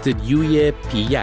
استدیوی پی1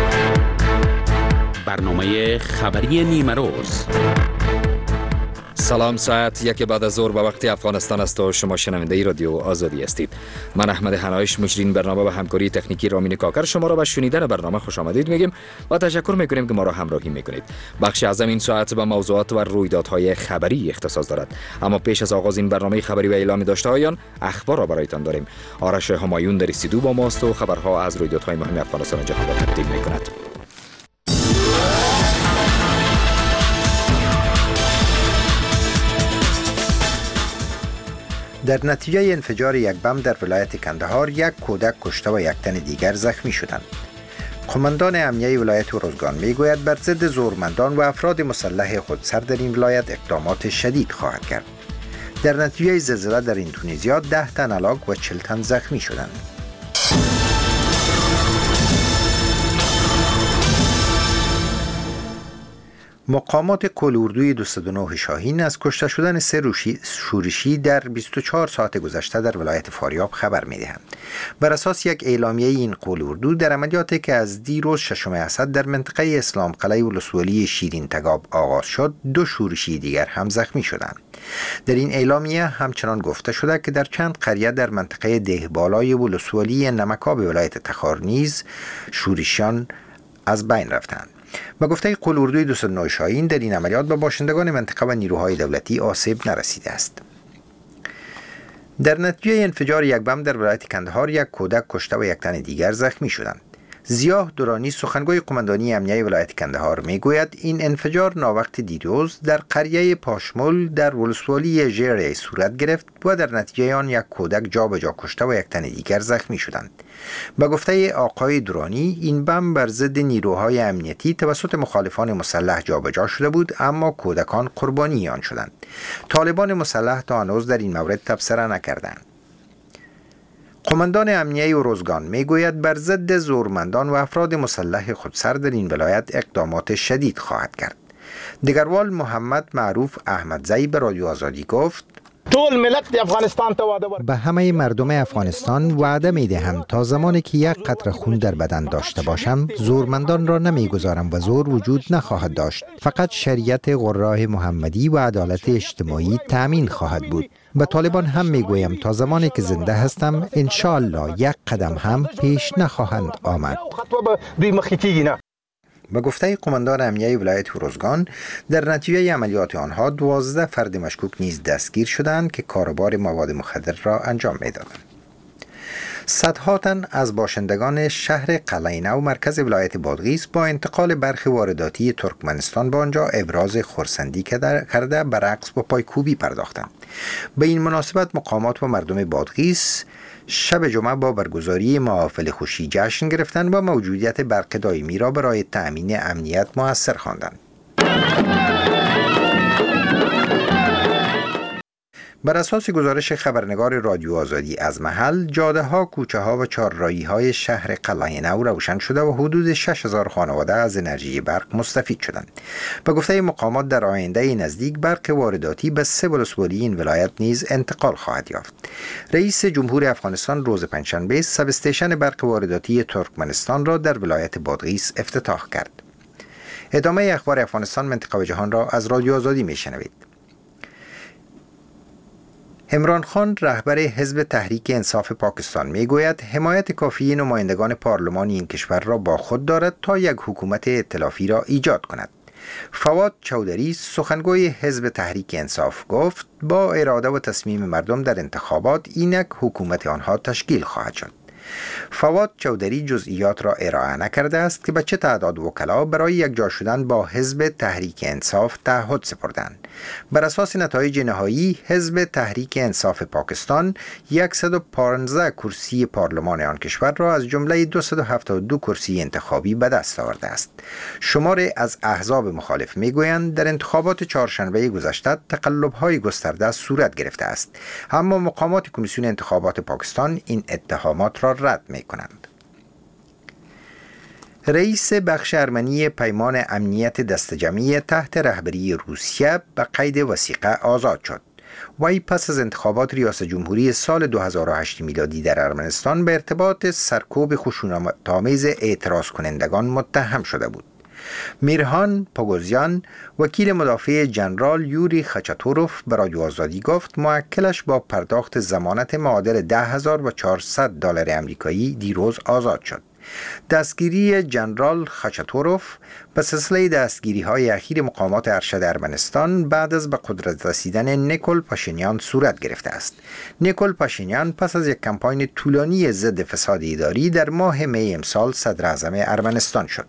برنامه خبری نیمه روز. سلام، ساعت 1 بعد از ظهر به وقت افغانستان است و شما شنونده رادیو آزادی هستید. من احمد حنایش، مجرین برنامه و همکاری تکنیکی رامین کاکر شما را به شنیدن برنامه خوش آمدید میگیم و تشکر میکنیم که ما را همراهی میکنید. بخش اعظم این ساعت به موضوعات و رویدادهای خبری اختصاص دارد، اما پیش از آغاز این برنامه خبری و اعلام داشته هایان اخبار را برایتان داریم. آرش همایون در استودیو با ماست و خبرها از رویدادهای مهم افغانستان و جهان را تقدیم میکند. در نتیجه انفجار یک بم در ولایت کندهار یک کودک کشته و یک تن دیگر زخمی شدند. قماندان امنیه ولایت روزگان میگوید بر ضد زورمندان و افراد مسلح خودسر در این ولایت اقدامات شدید خواهد کرد. در نتیجه زلزله در اندونزیا 10 تن هلاک و 40 تن زخمی شدند. مقامات کلاردوی 209 شاهین از کشته شدن 3 شورشی در 24 ساعت گذشته در ولایت فاریاب خبر می‌دهند. بر اساس یک اعلامیه این کلاردو در عملیاتی که از دیروز 6 اسد در منطقه اسلام قلعه ولسوالی شیرین تگاب آغاز شد، 2 شورشی دیگر هم زخمی شدند. در این اعلامیه همچنان گفته شده که در چند قریه در منطقه دهبالای ولسوالی نمکاب ولایت تخار نیز شورشیان از بین رفتند. با گفته کلاردوی 209 شاهین در این عملیات به باشندگان منطقه و نیروهای دولتی آسیب نرسیده است. در نتیجه انفجار یک بم در ولایت کندهار یک کودک کشته و یک تن دیگر زخمی شدند. ضیاء درانی سخنگوی قماندانی امنیه ولایت کندهار میگوید این انفجار ناوقت دیروز در قریه پاشمول در ولسوالی ژیره صورت گرفت و در نتیجه آن یک کودک جابجا کشته و یک تن دیگر زخمی شدند. به گفته آقای درانی این بم بر ضد نیروهای امنیتی توسط مخالفان مسلح جابجا شده بود، اما کودکان قربانی آن شدند. طالبان مسلح تا هنوز در این مورد تبصره نکردند. قماندان امنیه روزگان میگوید بر ضد زورمندان و افراد مسلح خودسر در این ولایت اقدامات شدید خواهد کرد. دگروال محمد معروف احمدزی به رادیو آزادی گفت: به همه مردم افغانستان وعده می دهم تا زمانی که یک قطره خون در بدن داشته باشم زورمندان را نمی گذارم و زور وجود نخواهد داشت. فقط شریعت قرآن محمدی و عدالت اجتماعی تأمین خواهد بود. به طالبان هم می گویم تا زمانی که زنده هستم انشاءالله یک قدم هم پیش نخواهند آمد. به گفته قماندان امنیه ولایت روزگان در نتیجه عملیات آنها 12 فرد مشکوک نیز دستگیر شدند که کاروبار مواد مخدر را انجام می‌دادند. صدها تن از باشندگان شهر قلعه نو مرکز ولایت بادغیس با انتقال برخی وارداتی ترکمنستان به آنجا ابراز خرسندی کرده به رقص و پایکوبی پرداختند. به این مناسبت مقامات و مردم بادغیس شب جمعه با برگزاری محافل خوشی جشن گرفتند و موجودیت برق دائمی را برای تأمین امنیت مؤثر خواندند. بر اساس گزارش خبرنگار رادیو آزادی از محل، جاده ها، کوچه ها و چهارراهی های شهر قلعه نو روشن شده و حدود 6000 خانواده از انرژی برق مستفید شدند. به گفته مقامات در آینده نزدیک برق وارداتی به 3 ولسوالی این ولایت نیز انتقال خواهد یافت. رئیس جمهور افغانستان روز پنجشنبه سب استیشن برق وارداتی ترکمنستان را در ولایت بادغیس افتتاح کرد. ادامه اخبار افغانستان، منطقه و جهان را از رادیو آزادی میشنوید. عمران خان رهبر حزب تحریک انصاف پاکستان میگوید حمایت کافی نمایندگان پارلمان این کشور را با خود دارد تا یک حکومت ائتلافی را ایجاد کند. فواد چودری سخنگوی حزب تحریک انصاف گفت با اراده و تصمیم مردم در انتخابات اینک حکومت آنها تشکیل خواهد شد. فواد چودری جزئیات را ارائه نکرده است که به چه تعداد وکلا برای یکجا شدن با حزب تحریک انصاف تعهد سپردند. بر اساس نتایج نهایی حزب تحریک انصاف پاکستان 115 کرسی پارلمان آن کشور را از جمله 272 کرسی انتخابی به دست آورده است. شماری از احزاب مخالف میگویند در انتخابات چهارشنبه گذشته تقلب‌های گسترده صورت گرفته است، اما مقامات کمیسیون انتخابات پاکستان این اتهامات را رد می‌کنند. رئیس بخش ارمنی پیمان امنیت دست جمعی تحت رهبری روسیه به قید وثیقه آزاد شد. وی پس از انتخابات ریاست جمهوری سال 2008 میلادی در ارمنستان به ارتباط سرکوب خشونت‌آمیز اعتراض کنندگان متهم شده بود. میرهان پاگوزیان، وکیل مدافع جنرال یوری خچاتوروف، به رادیو آزادی گفت موکلش با پرداخت ضمانت معادل $10,400 آمریکایی دیروز آزاد شد. دستگیری جنرال خچاتوروف به سلسله دستگیری‌های اخیر مقامات ارشد ارمنستان بعد از به قدرت رسیدن نیکول پاشینیان صورت گرفته است. نیکول پاشینیان پس از یک کمپاین طولانی ضد فساد اداری در ماه می امسال صدر اعظم ارمنستان شد.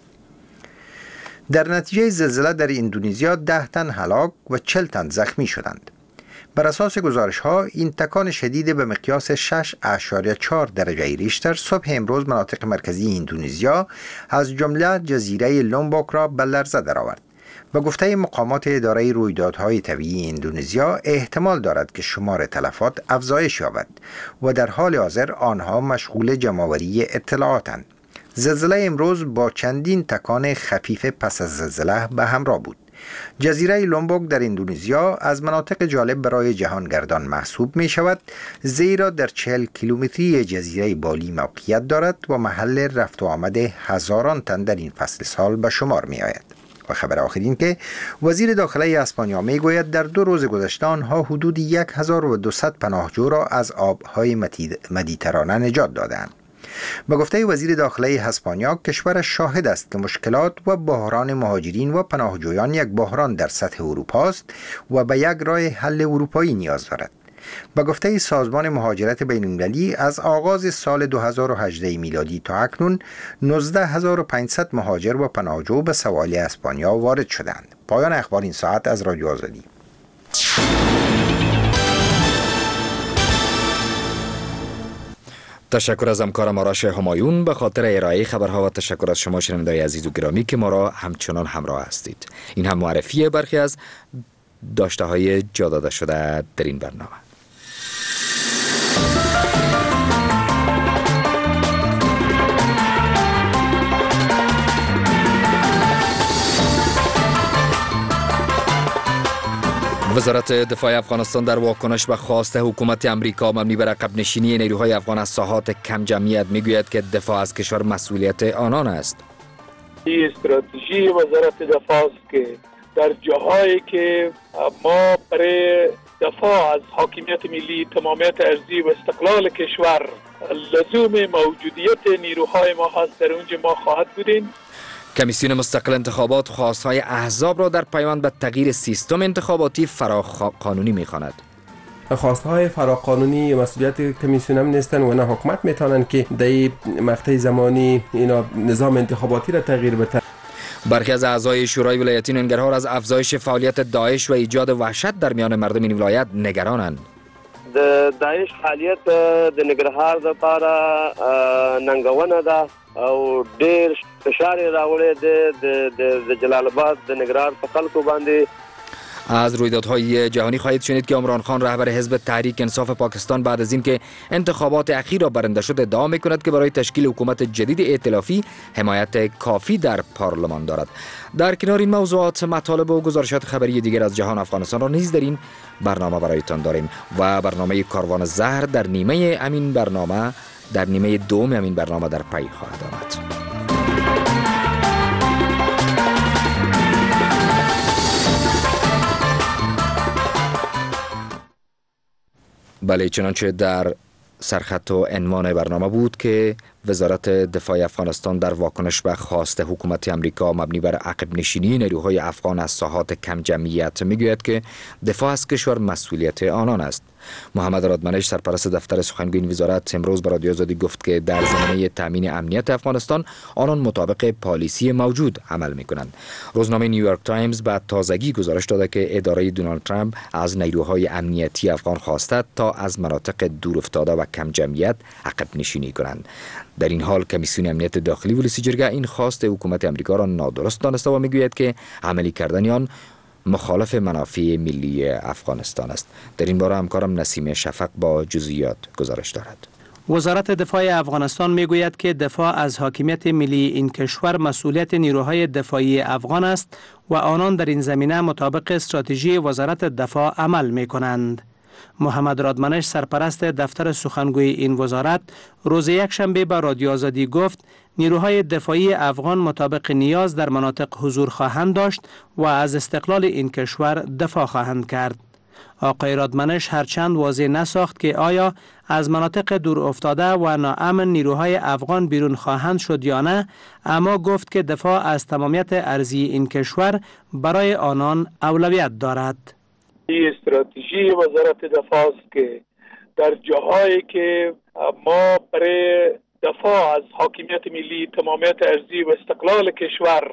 در نتیجه زلزله در اندونزیا 10 تن هلاک و 40 تن زخمی شدند. بر اساس گزارش‌ها این تکان شدید به مقیاس 6.4 درجه ریشتر صبح امروز مناطق مرکزی اندونزیا از جمله جزیره لومبوک را به لرزه درآورد. به گفته مقامات اداره رویدادهای طبیعی اندونزیا احتمال دارد که شمار تلفات افزایش یابد و در حال حاضر آنها مشغول جمع‌آوری اطلاعاتند. زلزله امروز با چندین تکان خفیف پس از زلزله به همراه بود. جزیره لومبوک در اندونزیا از مناطق جالب برای جهانگردان محسوب می شود، زیرا در 40 کیلومتری جزیره بالی موقعیت دارد و محل رفت و آمد هزاران تن در این فصل سال به شمار می آید. و خبر آخر این که وزیر داخله اسپانیا می گوید در 2 روز گذشته آنها حدود 1200 پناهجو را از آبهای مدیترانه نجات دادند. به گفته وزیر داخله اسپانیا کشورش شاهد است که مشکلات و بحران مهاجرین و پناهجویان یک بحران در سطح اروپا است و به یک راه حل اروپایی نیاز دارد. به گفته سازمان مهاجرت بین‌المللی از آغاز سال 2018 میلادی تا اکنون 19500 مهاجر و پناهجو به سواحل اسپانیا وارد شدند. پایان اخبار این ساعت از رادیو آزادی. تشکر از همکارم آرش همایون به خاطر ارائه خبرها و تشکر از شما شنوندگان عزیز و گرامی که ما را همچنان همراه هستید. این هم معرفی برخی از داشته‌های جا داده شده در این برنامه. وزارت دفاع افغانستان در واکنش به خواست حکومت امریکا مبنی بر عقب نشینی نیروهای افغان از ساحات کم جمعیت میگوید که دفاع از کشور مسئولیت آنان است. این استراتژی وزارت دفاع است که در جاهایی که ما برای دفاع از حاکمیت ملی، تمامیت ارضی و استقلال کشور لزوم موجودیت نیروهای ما هست، در اونجا ما خواهد بودیم. کمیسیون مستقل انتخابات خواستهای احزاب را در پیوند به تغییر سیستم انتخاباتی فراقانونی می‌خواند. خواستهای فراقانونی مسئولیت کمیسیون هم نیستن و نه حکومت میتونن که در مقطع زمانی اینا نظام انتخاباتی را تغییر بده. برخی از اعضای شورای ولایتی ننگرهار از افزایش فعالیت داعش و ایجاد وحشت در میان مردم این ولایت نگرانند. د داعش فعالیت د ننګرهار لپاره ننګونه ده او ډېر فشار راوړی د جلال آباد د ننګرهار په خلکو باندې. از رویدادهای جهانی خواهید شنید که عمران خان رهبر حزب تحریک انصاف پاکستان بعد از اینکه انتخابات اخیر را برنده شد ادعا می‌کند که برای تشکیل حکومت جدید ائتلافی حمایت کافی در پارلمان دارد. در کنار این موضوعات مطالب و گزارشات خبری دیگر از جهان افغانستان را نیز در این برنامه برایتان داریم و برنامه کاروان زهر در نیمه دوم همین برنامه در پی خواهد آمد. بله، چنانچه در سرخط و عنوان برنامه بود که وزارت دفاع افغانستان در واکنش به خواست حکومت امریکا مبنی بر عقب نشینی نیروهای افغان از ساحات کم جمعیت میگوید که دفاع از کشور مسئولیت آنان است. محمد رادمنش سرپرست دفتر سخنگوی این وزارت امروز به رادیو آزادی گفت که در زمینه تامین امنیت افغانستان آنان مطابق پالیسی موجود عمل میکنند. روزنامه نیویورک تایمز بعد تازگی گزارش داده که اداره دونالد ترامپ از نیروهای امنیتی افغان خواسته تا از مناطق دورافتاده و کم جمعیت عقب نشینی کنند. در این حال کمیسیون امنیت داخلی ولسی جرگه این خواست حکومت امریکا را نادرست دانسته و میگوید که عملی کردن آن مخالف منافع ملی افغانستان است. در این باره همکارم نسیم شفق با جزئیات گزارش دارد. وزارت دفاع افغانستان میگوید که دفاع از حاکمیت ملی این کشور مسئولیت نیروهای دفاعی افغان است و آنان در این زمینه مطابق استراتژی وزارت دفاع عمل می کنند. محمد رادمنش سرپرست دفتر سخنگوی این وزارت روز یکشنبه به رادیو آزادی گفت نیروهای دفاعی افغان مطابق نیاز در مناطق حضور خواهند داشت و از استقلال این کشور دفاع خواهند کرد. آقای رادمنش هرچند واضح نساخت که آیا از مناطق دور افتاده و ناامن نیروهای افغان بیرون خواهند شد یا نه، اما گفت که دفاع از تمامیت ارضی این کشور برای آنان اولویت دارد. این استراتژی وزارت دفاع است که در جاهایی که ما برای دفاع از حاکمیت ملی، تمامیت ارضی و استقلال کشور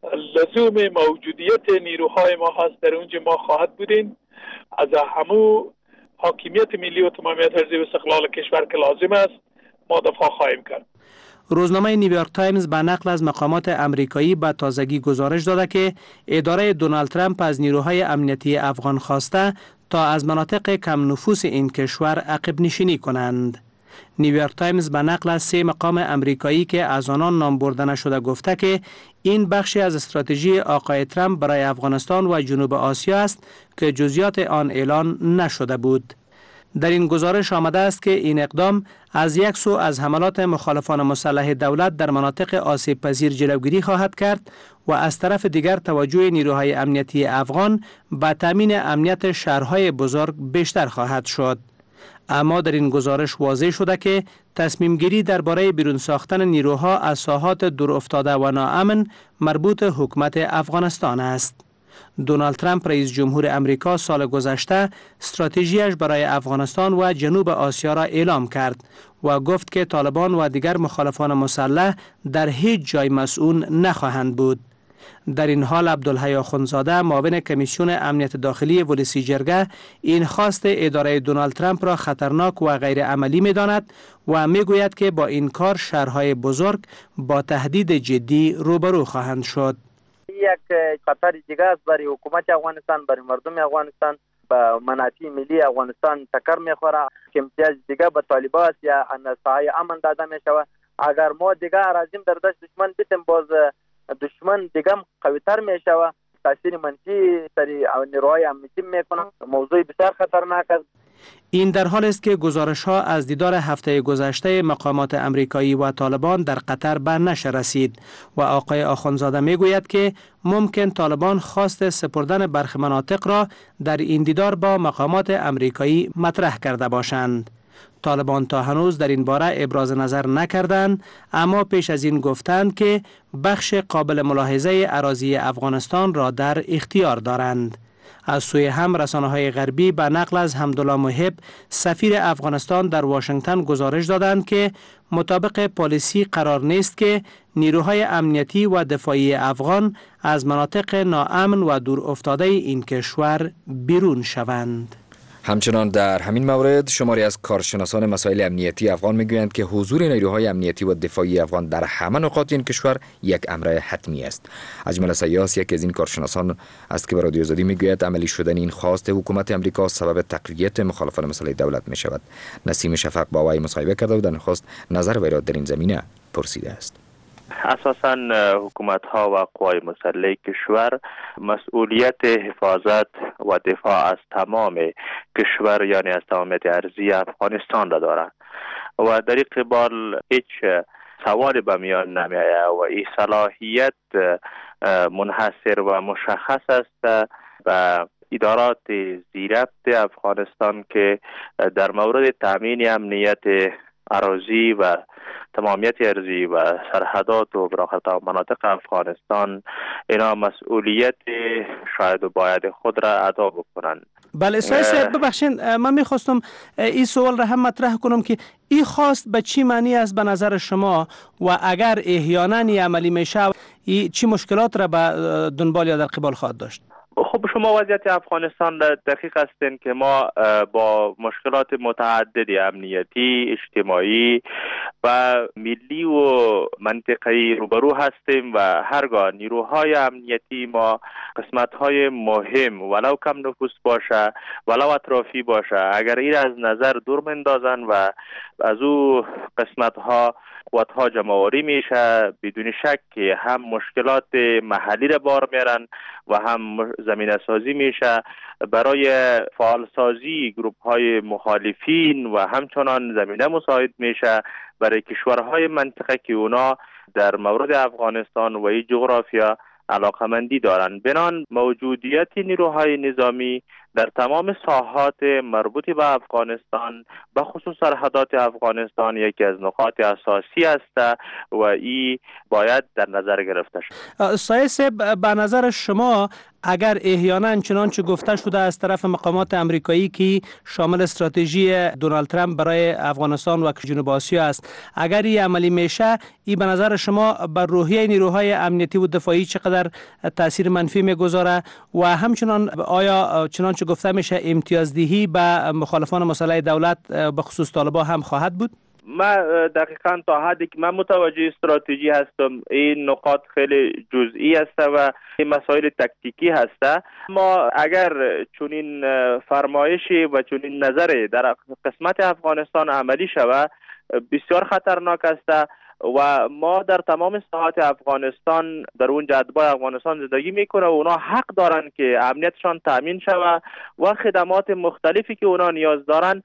لزوم موجودیت نیروهای ما هست، در اونجا ما خواهد بودیم. از همو حاکمیت ملی و تمامیت ارضی و استقلال کشور که لازم است ما دفاع خواهیم کرد. روزنامه نیویورک تایمز به نقل از مقامات امریکایی به تازگی گزارش داده که اداره دونالد ترامپ از نیروهای امنیتی افغان خواسته تا از مناطق کم نفوس این کشور عقب نشینی کنند. نیویورک تایمز به نقل از 3 مقام امریکایی که از آنان نام برده نشده گفته که این بخشی از استراتژی آقای ترامپ برای افغانستان و جنوب آسیا است که جزئیات آن اعلان نشده بود. در این گزارش آمده است که این اقدام از یک سو از حملات مخالفان مسلح دولت در مناطق آسیب پذیر جلوگیری خواهد کرد و از طرف دیگر توجه نیروهای امنیتی افغان به تامین امنیت شهرهای بزرگ بیشتر خواهد شد. اما در این گزارش واضح شده که تصمیم گیری درباره بیرون ساختن نیروها از ساحات دور افتاده و ناامن مربوط حکومت افغانستان است. دونالد ترامپ رئیس جمهور امریکا سال گذشته استراتژیش برای افغانستان و جنوب آسیا را اعلام کرد و گفت که طالبان و دیگر مخالفان مسلح در هیچ جای مسئول نخواهند بود. در این حال عبدالحی آخوندزاده معاون کمیسیون امنیت داخلی ولسی جرگه این خواست اداره دونالد ترامپ را خطرناک و غیر عملی می‌داند و میگوید که با این کار شهرهای بزرگ با تهدید جدی روبرو خواهند شد. یک خطر دیگه است برای حکومت افغانستان، برای مردم افغانستان، به منافع ملی افغانستان تکر میخوره که امتیاز دیگه به طالبان است یا سایه امن داده میشود. اگر ما دیگه راځیم در دست دشمن بیتیم، باز دشمن دیگه قوی‌تر میشود، تاثیر منفی سر نیروهای امنیتی میکنه. موضوع بسیار خطرناک است. این در حال است که گزارش ها از دیدار هفته گذشته مقامات امریکایی و طالبان در قطر به نشر رسید و آقای آخوندزاده میگوید که ممکن طالبان خواست سپردن برخی مناطق را در این دیدار با مقامات امریکایی مطرح کرده باشند. طالبان تا هنوز در این باره ابراز نظر نکردند، اما پیش از این گفتند که بخش قابل ملاحظه اراضی افغانستان را در اختیار دارند. از سوی هم رسانه‌های غربی به نقل از حمدالله محب سفیر افغانستان در واشنگتن گزارش دادند که مطابق پالیسی قرار نیست که نیروهای امنیتی و دفاعی افغان از مناطق ناامن و دور افتاده این کشور بیرون شوند. همچنان در همین مورد شماری از کارشناسان مسائل امنیتی افغان میگویند که حضور نیروهای امنیتی و دفاعی افغان در همه نقاط این کشور یک امر حتمی است. اجمل سیاس یک از این کارشناسان است که به رادیو آزادی میگوید عملی شدن این خواست حکومت امریکا سبب تقویت مخالفان مسلح دولت می شود. نسیم شفق با وی مصاحبه کرده و در نخست نظر وی را در این زمینه پرسیده است. اساساً حکومت ها و قوای مسلح کشور مسئولیت حفاظت و دفاع از تمام کشور، یعنی از تمامیت ارضی افغانستان را دارند و در این قبال هیچ سوالی به میان نمیآید و این صلاحیت منحصر و مشخص است و ادارات زیربط افغانستان که در مورد تامین امنیت اراضی و تمامیت ارضی و سرحدات و براخط مناطق افغانستان اینا مسئولیت شاید و باید خود را ادا بکنند. بله صاحب ببخشید، من میخواستم این سوال را هم مطرح کنم که این خواست به چی معنی است به نظر شما و اگر احیانا عملی میشه چی مشکلات را به دنبال یا در قبال خواهد داشت؟ خب شما وضعیت افغانستان را دقیق هستین که ما با مشکلات متعددی امنیتی، اجتماعی و ملی و منطقه‌ای روبرو هستیم و هرگاه نیروهای امنیتی ما قسمت‌های مهم ولو کم نفوس باشه ولو اطرافی باشه اگر این از نظر دور مندازن و از او قسمت‌ها قوت‌ها جمع‌آوری میشه بدون شک که هم مشکلات محلی را بار میرن و هم زمینه سازی میشه برای فعال سازی گروه‌های مخالفین و همچنان زمینه مساعد میشه برای کشورهای منطقه که اونا در مورد افغانستان و این جغرافیا علاقمندی دارند. بنان موجودیت نیروهای نظامی در تمام ساحات مربوط به افغانستان به خصوص سرحدات افغانستان یکی از نقاط اساسی است و این باید در نظر گرفته شود. سایس به نظر شما اگر احیانا چنانچه گفته شده از طرف مقامات امریکایی که شامل استراتژی دونالد ترامپ برای افغانستان و جنوب آسیا است، اگر این عملی میشه این به نظر شما بر روحیه نیروهای امنیتی و دفاعی چقدر تاثیر منفی میگذاره و همچنان آیا چنانچه گفته میشه امتیازدهی به مخالفان مسلح دولت به خصوص طالبان هم خواهد بود؟ ما دقیقاً تا حدی که من متوجه استراتژی هستم این نقاط خیلی جزئی است و این مسائل تکتیکی هست. ما اگر چنین فرمایشی و چنین نظری در قسمت افغانستان عملی شود بسیار خطرناک است و ما در تمام ساحات افغانستان در اون جدبای افغانستان زندگی میکنه و اونا حق دارن که امنیتشان تامین شود و خدمات مختلفی که اونا نیاز دارن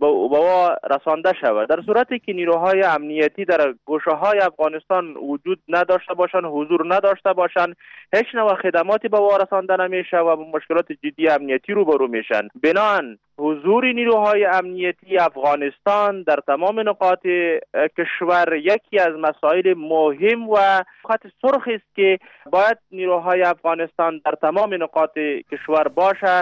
با رسانده شود. در صورتی که نیروهای امنیتی در گوشه های افغانستان وجود نداشته باشند، حضور نداشته باشند، هیچ نوع خدماتی به ما رسانده نمیشه و مشکلات جدی امنیتی روبرو میشن. بنان حضور نیروهای امنیتی افغانستان در تمام نقاط کشور یکی از مسائل مهم و خط سرخ است که باید نیروهای افغانستان در تمام نقاط کشور باشه.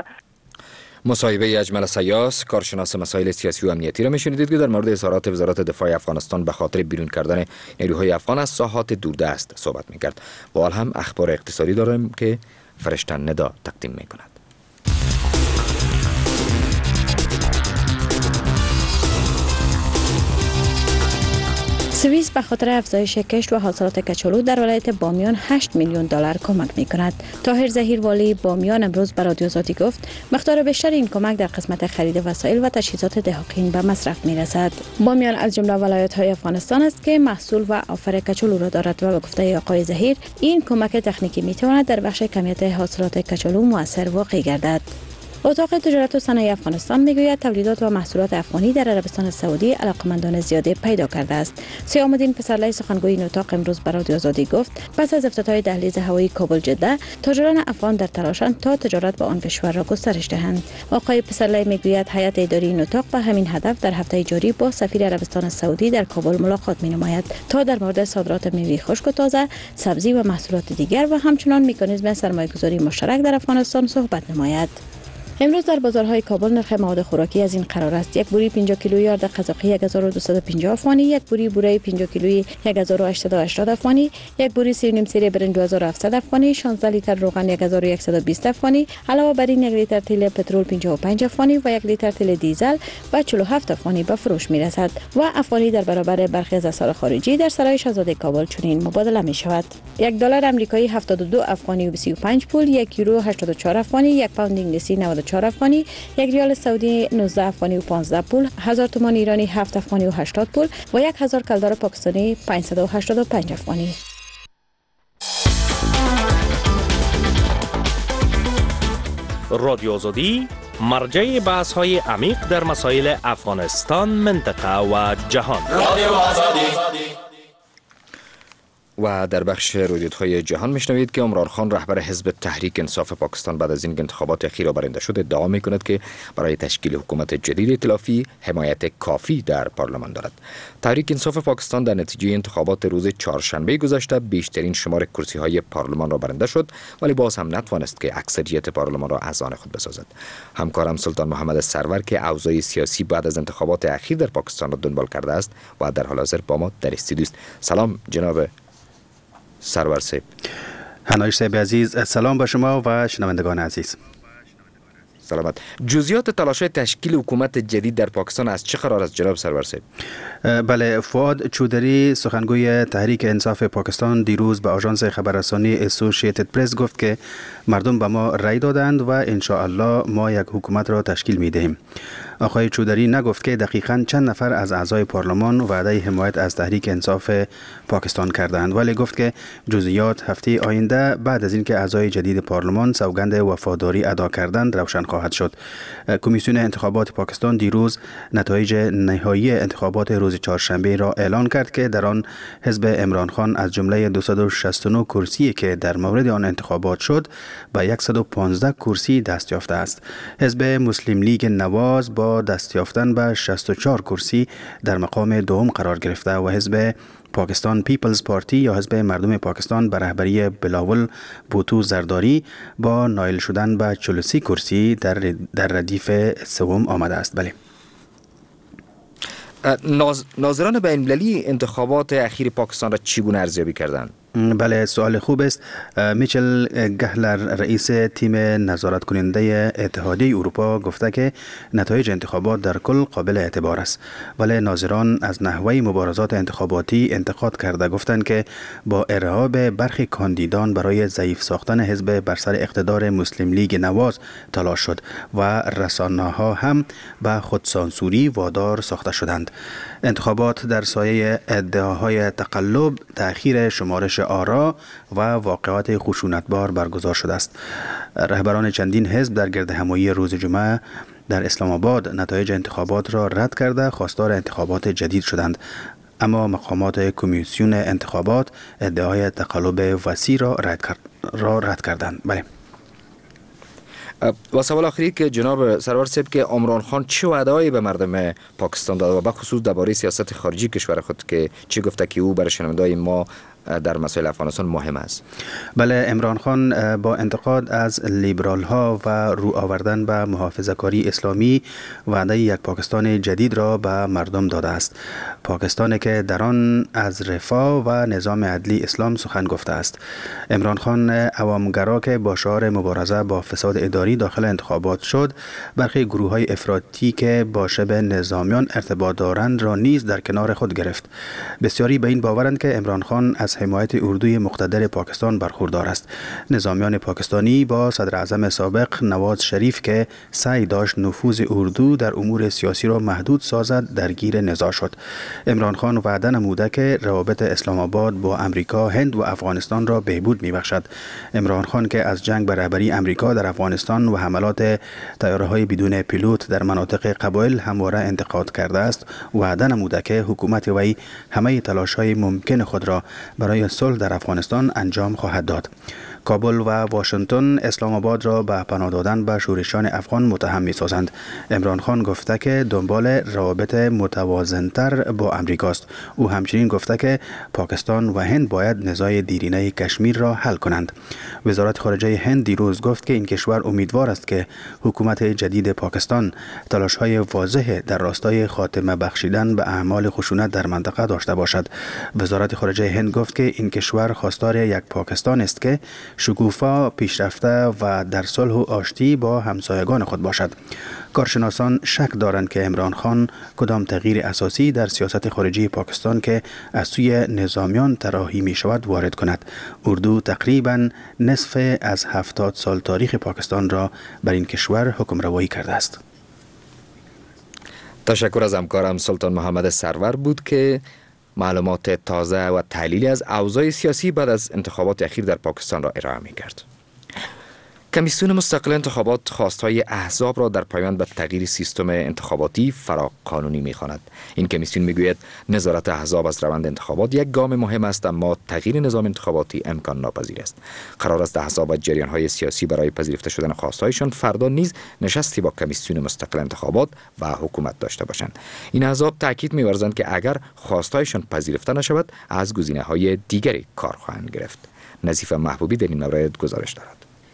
مصاحبه اجمل سیاس کارشناس مسائل سیاسی و امنیتی را میشنیدید که در مورد اظهارات وزارت دفاع افغانستان به خاطر بیرون کردن نیروهای افغان از ساحات دوردست صحبت میکرد. با حال هم اخبار اقتصادی داریم که فرشته ندا تقدیم میکند. سوئیس به خاطر افزایش کشت و حاصلات کچالو در ولایت بامیان 8 میلیون دلار کمک می کند. طاهر ظهیر والی بامیان امروز به رادیو آزادی گفت مقدار بیشتر این کمک در قسمت خرید وسایل و تجهیزات دهقین به مصرف می رسد. بامیان از جمله ولایت های افغانستان است که محصول و آفر کچالو را دارد و به گفته آقای ظهیر این کمک تکنیکی می تواند در بخش کمیت حاصلات کچالو مؤثر واقع گردد. اتاق تجارت و صنایع افغانستان میگوید تولیدات و محصولات افغانی در عربستان سعودی علاقمندان زیاده پیدا کرده است. سیام الدین پسرلی سخنگوی این اتاق امروز به رادیو آزادی گفت پس از افتتاح دهلیز هوایی کابل جده تاجران افغان در تلاشند تا تجارت با آن کشور را گسترش دهند. آقای پسرلی میگوید هیئت اداری این اتاق به همین هدف در هفته جاری با سفیر عربستان سعودی در کابل ملاقات می‌نماید تا در مورد صادرات میوه خشک و تازه، سبزی و محصولات دیگر و همچنین مکانیزم سرمایه‌گذاری مشترک در افغانستان صحبت نماید. امروز در بازارهای کابل نرخ مواد خوراکی از این قرار است: یک بوری 50 کیلویی آرد قزاقی 1250 افغانی، یک بوری بوره 50 کیلویی 1880 افغانی، یک بوری 3.5 سری برنج 2700 افغانی، 16 لیتر روغن 1120 افغانی، علاوه بر این 1 لیتر تیل پترول 55 افغانی و 1 لیتر تیل دیزل به 47 افغانی به فروش می رسد و افغانی در برابر برخی از اسعار خارجی در سرای شاهزاده کابل چنین مبادله می شود: یک دلار آمریکایی 72 افغانی و 35 پول، یک یورو 84 افغانی، یک پوند انگلیسی 94 افغانی، یک ریال سعودی 19 افغانی و 15 پول، 1000 تومان ایرانی 7 افغانی و 80 پول و 1000 کلدار پاکستانی 585 افغانی. رادیو آزادی مرجع بحث‌های عمیق در مسائل افغانستان، منطقه و جهان. رادیو آزادی. و در بخش رویدادهای جهان میشنوید که عمران خان رهبر حزب تحریک انصاف پاکستان بعد از این انتخابات اخیر برنده شد ادعا میکند که برای تشکیل حکومت جدید ائتلافی حمایت کافی در پارلمان دارد. تحریک انصاف پاکستان در نتیجه انتخابات روز چهارشنبه گذشته بیشترین شمار کرسی‌های پارلمان را برنده شد، ولی باز هم نتوانست که اکثریت پارلمان را از آن خود بسازد. همکارم سلطان محمد سرور که اوضاع سیاسی بعد از انتخابات اخیر در پاکستان را دنبال کرده است و در حال حاضر با ما در استودیو است. سلام جناب سرور صاحب. هنایش صاحب عزیز، سلام به شما و شنوندگان عزیز. سلامت. جزئیات تلاش‌های تشکیل حکومت جدید در پاکستان از چه قرار است جناب سرور صاحب؟ بله، فؤاد چودری سخنگوی تحریک انصاف پاکستان دیروز به آژانس خبررسانی اسوسییتد پرس گفت که مردم به ما رأی دادند و ان شاء الله ما یک حکومت را تشکیل می‌دهیم. آقای چودری نگفت که دقیقاً چند نفر از اعضای پارلمان وعده حمایت از تحریک انصاف پاکستان کردند، ولی گفت که جزئیات هفته آینده بعد از اینکه اعضای جدید پارلمان سوگند وفاداری ادا کردند روشن خواهد شد. کمیسیون انتخابات پاکستان دیروز نتایج نهایی انتخابات روز چهارشنبه را اعلان کرد که در آن حزب عمران خان از جمله 269 کرسی که در مورد آن انتخابات شد به 115 کرسی دست یافته است. حزب مسلم لیگ نواز با دست یافتن به 64 کرسی در مقام دوم قرار گرفته و حزب پاکستان پیپلز پارتی یا حزب مردم پاکستان به رهبری بلاول بوتو زرداری با نائل شدن به 43 کرسی در ردیف سوم آمده است. بله. ناظران بین‌المللی انتخابات اخیر پاکستان را چگونه ارزیابی کردند؟ بله، سوال خوب است. میچل گهلر رئیس تیم نظارت کننده اتحادیه اروپا گفته که نتایج انتخابات در کل قابل اعتبار است، ولی ناظران از نحوه مبارزات انتخاباتی انتقاد کرده گفتند که با ارهاب برخی کاندیدان برای ضعیف ساختن حزب بر سر اقتدار مسلم لیگ نواز تلاش شد و رسانه‌ها هم به خودسانسوری وادار ساخته شدند. انتخابات در سایه ادعاهای تقلب، تأخیر شمارش آرا و واقعات خشونتبار برگزار شده است. رهبران چندین حزب در گردهمایی روز جمعه در اسلام آباد نتایج انتخابات را رد کرده خواستار انتخابات جدید شدند، اما مقامات کمیسیون انتخابات ادعای تقلب وسیع را رد کردند. بله. و سوال آخری که جناب سرور صاحب که عمران خان چه وعده‌ای به مردم پاکستان داد و به خصوص درباره سیاست خارجی کشور خود که چه گفته که او برای شنوندگان ما در مسائل افغانستان مهم است؟ بله، عمران خان با انتقاد از لیبرال ها و رو آوردن به محافظه‌کاری اسلامی وعده یک پاکستان جدید را به مردم داده است. پاکستانی که در آن از رفاه و نظام عدلی اسلام سخن گفته است. عمران خان عوامگرا که با شعار مبارزه با فساد اداری داخل انتخابات شد، برخی گروه‌های افراطی که با شبه نظامیان ارتباط دارند را نیز در کنار خود گرفت. بسیاری به این باورند که عمران خان از حمایت اردوی مقتدر پاکستان برخوردار است. نظامیان پاکستانی با صدر اعظم سابق نواز شریف که سعی داشت نفوذ اردو در امور سیاسی را محدود سازد درگیر نزاع شد. عمران خان وعده نموده که روابط اسلام آباد با امریکا، هند و افغانستان را بهبود می‌بخشد. عمران خان که از جنگ به رهبری امریکا در افغانستان و حملات طیاره‌های بدون پیلوت در مناطق قبایل همواره انتقاد کرده است، وعده نموده که حکومت وی همه تلاش‌های ممکن خود را برای صلح در افغانستان انجام خواهد داد. کابل و واشنگتن اسلام آباد را به پناه دادن به شورشیان افغان متهم می‌سازند. عمران خان گفته که دنبال روابط متوازن‌تر با امریکاست. او همچنین گفته که پاکستان و هند باید نزاع دیرینه کشمیر را حل کنند. وزارت خارجه هند دیروز گفت که این کشور امیدوار است که حکومت جدید پاکستان تلاش‌های واضح در راستای خاتمه بخشیدن به اعمال خشونت در منطقه داشته باشد. وزارت خارجه هند گفت که این کشور خواستار یک پاکستان است که شکوفا، پیشرفته و در صلح و آشتی با همسایگان خود باشد. کارشناسان شک دارند که عمران خان کدام تغییر اساسی در سیاست خارجی پاکستان که از سوی نظامیان طراحی می شود وارد کند. اردو تقریباً نصف از 70 سال تاریخ پاکستان را بر این کشور حکمروایی کرده است. تشکر از همکارم سلطان محمد سرور بود که معلومات تازه و تحلیلی از اوضاع سیاسی بعد از انتخابات اخیر در پاکستان را ارائه می کرد. کمیسیون مستقل انتخابات خواستهای احزاب را در پایان به تغییر سیستم انتخاباتی فراقانونی می‌خواند. این کمیسیون میگوید نظارت احزاب از روند انتخابات یک گام مهم است، اما تغییر نظام انتخاباتی امکان ناپذیر است. قرار است احزاب و جریان‌های سیاسی برای پذیرفته شدن خواستهایشان فردا نیز نشستی با کمیسیون مستقل انتخابات و حکومت داشته باشند. این احزاب تاکید می‌ورزند که اگر خواستهایشان پذیرفته نشود از گزینه‌های دیگری کار خواهند گرفت. نظیف محبوبی در این مورد گزارش دارد.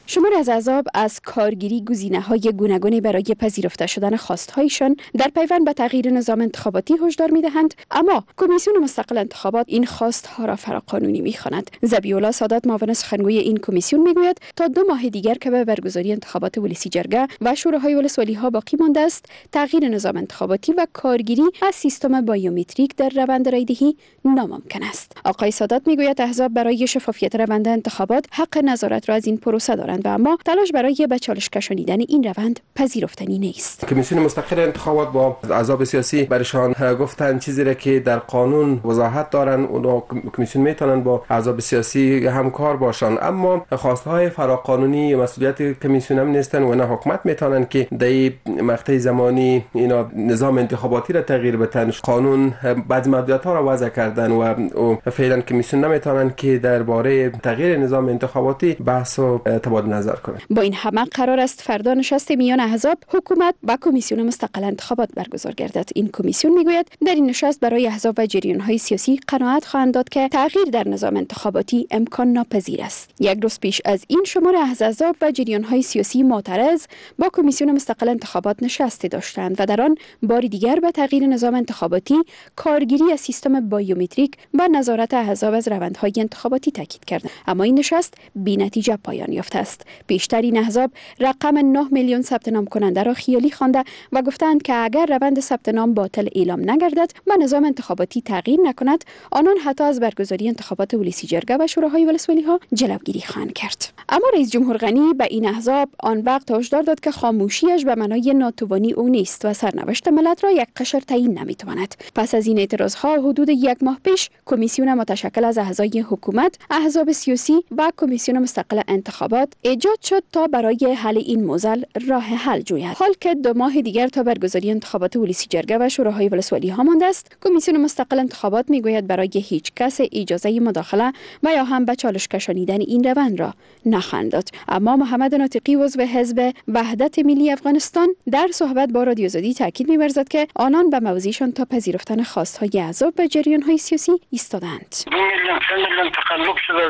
شماری از احزاب از کارگیری گزینه‌های گوناگونی برای پذیرفته شدن خواست‌هایشان در پیوند به تغییر نظام انتخاباتی هشدار می‌دهند، اما کمیسیون مستقل انتخابات این خواست‌ها را فراقانونی می‌خواند. ذبیح‌الله سادات معاون سخنگوی این کمیسیون می‌گوید تا 2 ماه دیگر که به برگزاری انتخابات ولسی جرگه و شوراهای ولسوالی‌ها باقی مانده است، تغییر نظام انتخاباتی و کارگیری از سیستم بایومتریک در روند رایدهی ناممکن است. آقای سادات می‌گوید احزاب برای شفافیت روند انتخابات حق نظارت را از این پروسه دارند و اما تلاش برای به چالش کشانیدن این روند پذیرفتنی نیست. کمیسیون مستقل انتخابات با احزاب سیاسی برشان گفتند چیزی را که در قانون وضاحت دارند، اون کمیسیون میتونن با احزاب سیاسی همکار باشند، اما خواستهای فراقانونی مسئولیت کمیسیون هم نیستن و نه حکومت میتونن که در مقطع زمانی اینا نظام انتخاباتی را تغییر بدن. قانون بعض محدودیت ها را وضع کردن و فعلا کمیسیون نمیتونن که درباره تغییر نظام انتخاباتی بحث و تبادل نظر کنند. با این همه قرار است فردا نشست میان احزاب، حکومت و کمیسیون مستقل انتخابات برگزار گردد. این کمیسیون میگوید در این نشست برای احزاب و جریان‌های سیاسی قناعت خواهند داد که تغییر در نظام انتخاباتی امکان ناپذیر است. یک روز پیش از این شمار از احزاب و جریان‌های سیاسی معترض با کمیسیون مستقل انتخابات نشستی داشتند و در آن بار دیگر به تغییر نظام انتخاباتی، کارگیری از سیستم بایومتریک و نظارت احزاب از روندهای انتخاباتی تاکید کردند. اما این نشست بی‌نتیجه پایان یافته است. بیشتر این احزاب رقم 9 میلیون ثبت نام کننده را خیالی خوانده و گفتند که اگر روند ثبت نام باطل اعلام نگردد و نظام انتخاباتی تغییر نکند، آنان حتی از برگزاری انتخابات ولسی جرگه و شوراهای ولسوالی‌ها جلوگیری خواهند کرد. اما رئیس جمهور غنی به این احزاب آن وقت هشدار داد که خاموشیش به معنای ناتوانی او نیست و سرنوشت ملت را یک قشر تعیین نمی‌تواند. پس از این اعتراضها حدود 1 ماه پیش کمیسیون متشکل از اعضای حکومت، احزاب سیاسی و کمیسیون مستقل انتخابات ایجاد شد تا برای حل این معضل راه حل جوید. حال که 2 ماه دیگر تا برگزاری انتخابات ولسی جرگه و شوراهای ولسوالی‌ها مانده است، کمیسیون مستقل انتخابات میگوید برای هیچ کس اجازه مداخله و یا هم به چالش کشانیدن این روند را نخواهند داد. اما محمد ناطقی عضو حزب وحدت ملی افغانستان در صحبت با رادیو آزادی تاکید می‌ورزد که آنان به موضعشان تا پذیرفتن خواست‌های احزاب و جریان‌های سیاسی ایستادند. 2 میلیون تقلب شده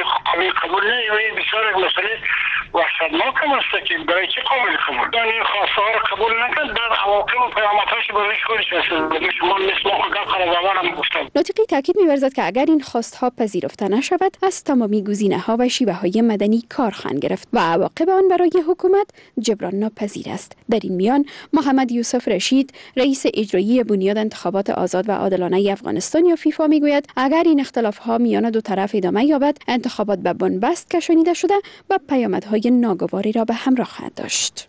قبول نه، بسیار مسئله وحشتناک است که برای چه قابل قبول این خواسته ها را قبول نکرد، در عواقب و پیامدهاش برایش خودش هست. شما مثل ما گفتم. ناطقی تاکید می‌ورزد که اگر این خواست‌ها پذیرفته نشود، از تمامی گزینه‌ها و شیوه‌های مدنی کار خواهند گرفت و عواقب آن برای حکومت جبران ناپذیر است. در این میان محمد یوسف رشید، رئیس اجرایی بنیاد انتخابات آزاد و عادلانه افغانستان یا فیفا میگوید اگر این اختلاف‌ها میان دو طرف ادامه یابد، انتخابات به بنبست کشانیده شده و پیامدهای ناگواری را به همراه خواهد داشت.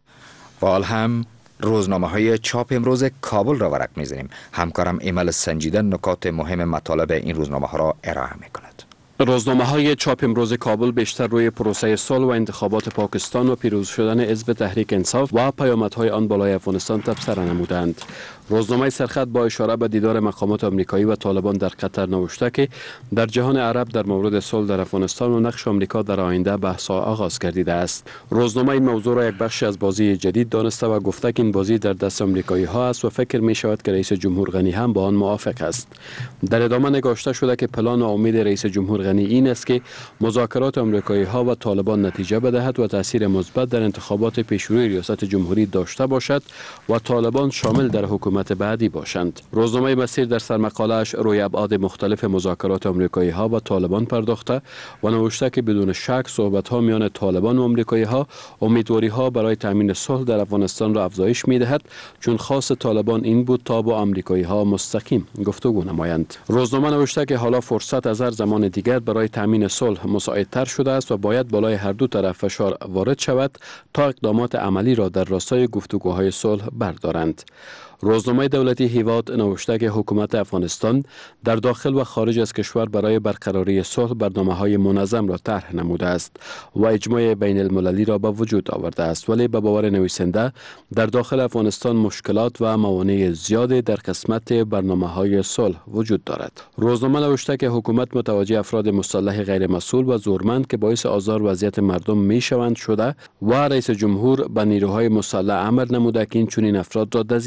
و حال هم روزنامه‌های چاپ امروز کابل را ورق می‌زنیم. همکارم ایمل سنجیدن نکات مهم مطالب این روزنامه‌ها را ارائه می‌کند. روزنامه‌های چاپ امروز کابل بیشتر روی پروسه صلح و انتخابات پاکستان و پیروز شدن حزب تحریک انصاف و پیامدهای آن بالای افغانستان تبصره نمودند. روزنامه سرخط با اشاره به دیدار مقامات آمریکایی و طالبان در قطر نوشته که در جهان عرب در مورد صلح در افغانستان و نقش آمریکا در آینده بحث‌ها آغاز گردیده است. روزنامه این موضوع را یک بخش از بازی جدید دانسته و گفته که این بازی در دست آمریکایی‌ها است و فکر می‌شود که رئیس جمهور غنی هم با آن موافق است. در ادامه نگاشته شده که پلان و امید رئیس جمهور غنی این است که مذاکرات آمریکایی‌ها و طالبان نتیجه بدهد و تاثیر مثبت در انتخابات پیشروی ریاست جمهوری داشته باشد و طالبان شامل در حکومت بعدی باشند. روزنامه مسیر در سرمقاله‌اش روی ابعاد مختلف مذاکرات آمریکایی‌ها و طالبان پرداخته و نوشته که بدون شک صحبت‌ها میان طالبان و آمریکایی‌ها امیدواری‌ها برای تامین صلح در افغانستان را افزایش می‌دهد، چون خاص طالبان این بود تا با آمریکایی‌ها مستقیم گفتگو نمایند. روزنامه نوشته که حالا فرصت از هر زمان دیگر برای تامین صلح مساعدتر شده است و باید بالای هر دو طرف فشار وارد شود تا اقدامات عملی را در راستای گفتگوهای صلح بردارند. روزنامه دولتی هیواد نوشته که حکومت افغانستان در داخل و خارج از کشور برای برقراری صلح برنامه‌های منظم را طرح نموده است و اجماع بین المللی را به وجود آورده است، ولی به باور نویسنده در داخل افغانستان مشکلات و موانع زیادی در قسمت برنامه‌های صلح وجود دارد. روزنامه نوشته که حکومت متوجه افراد مسلح غیر مسئول و زورمند که باعث آزار وضعیت مردم می‌شوند شده و رئیس جمهور به نیروهای مسلح امر نموده که این چنین افراد را دستگیر نمایند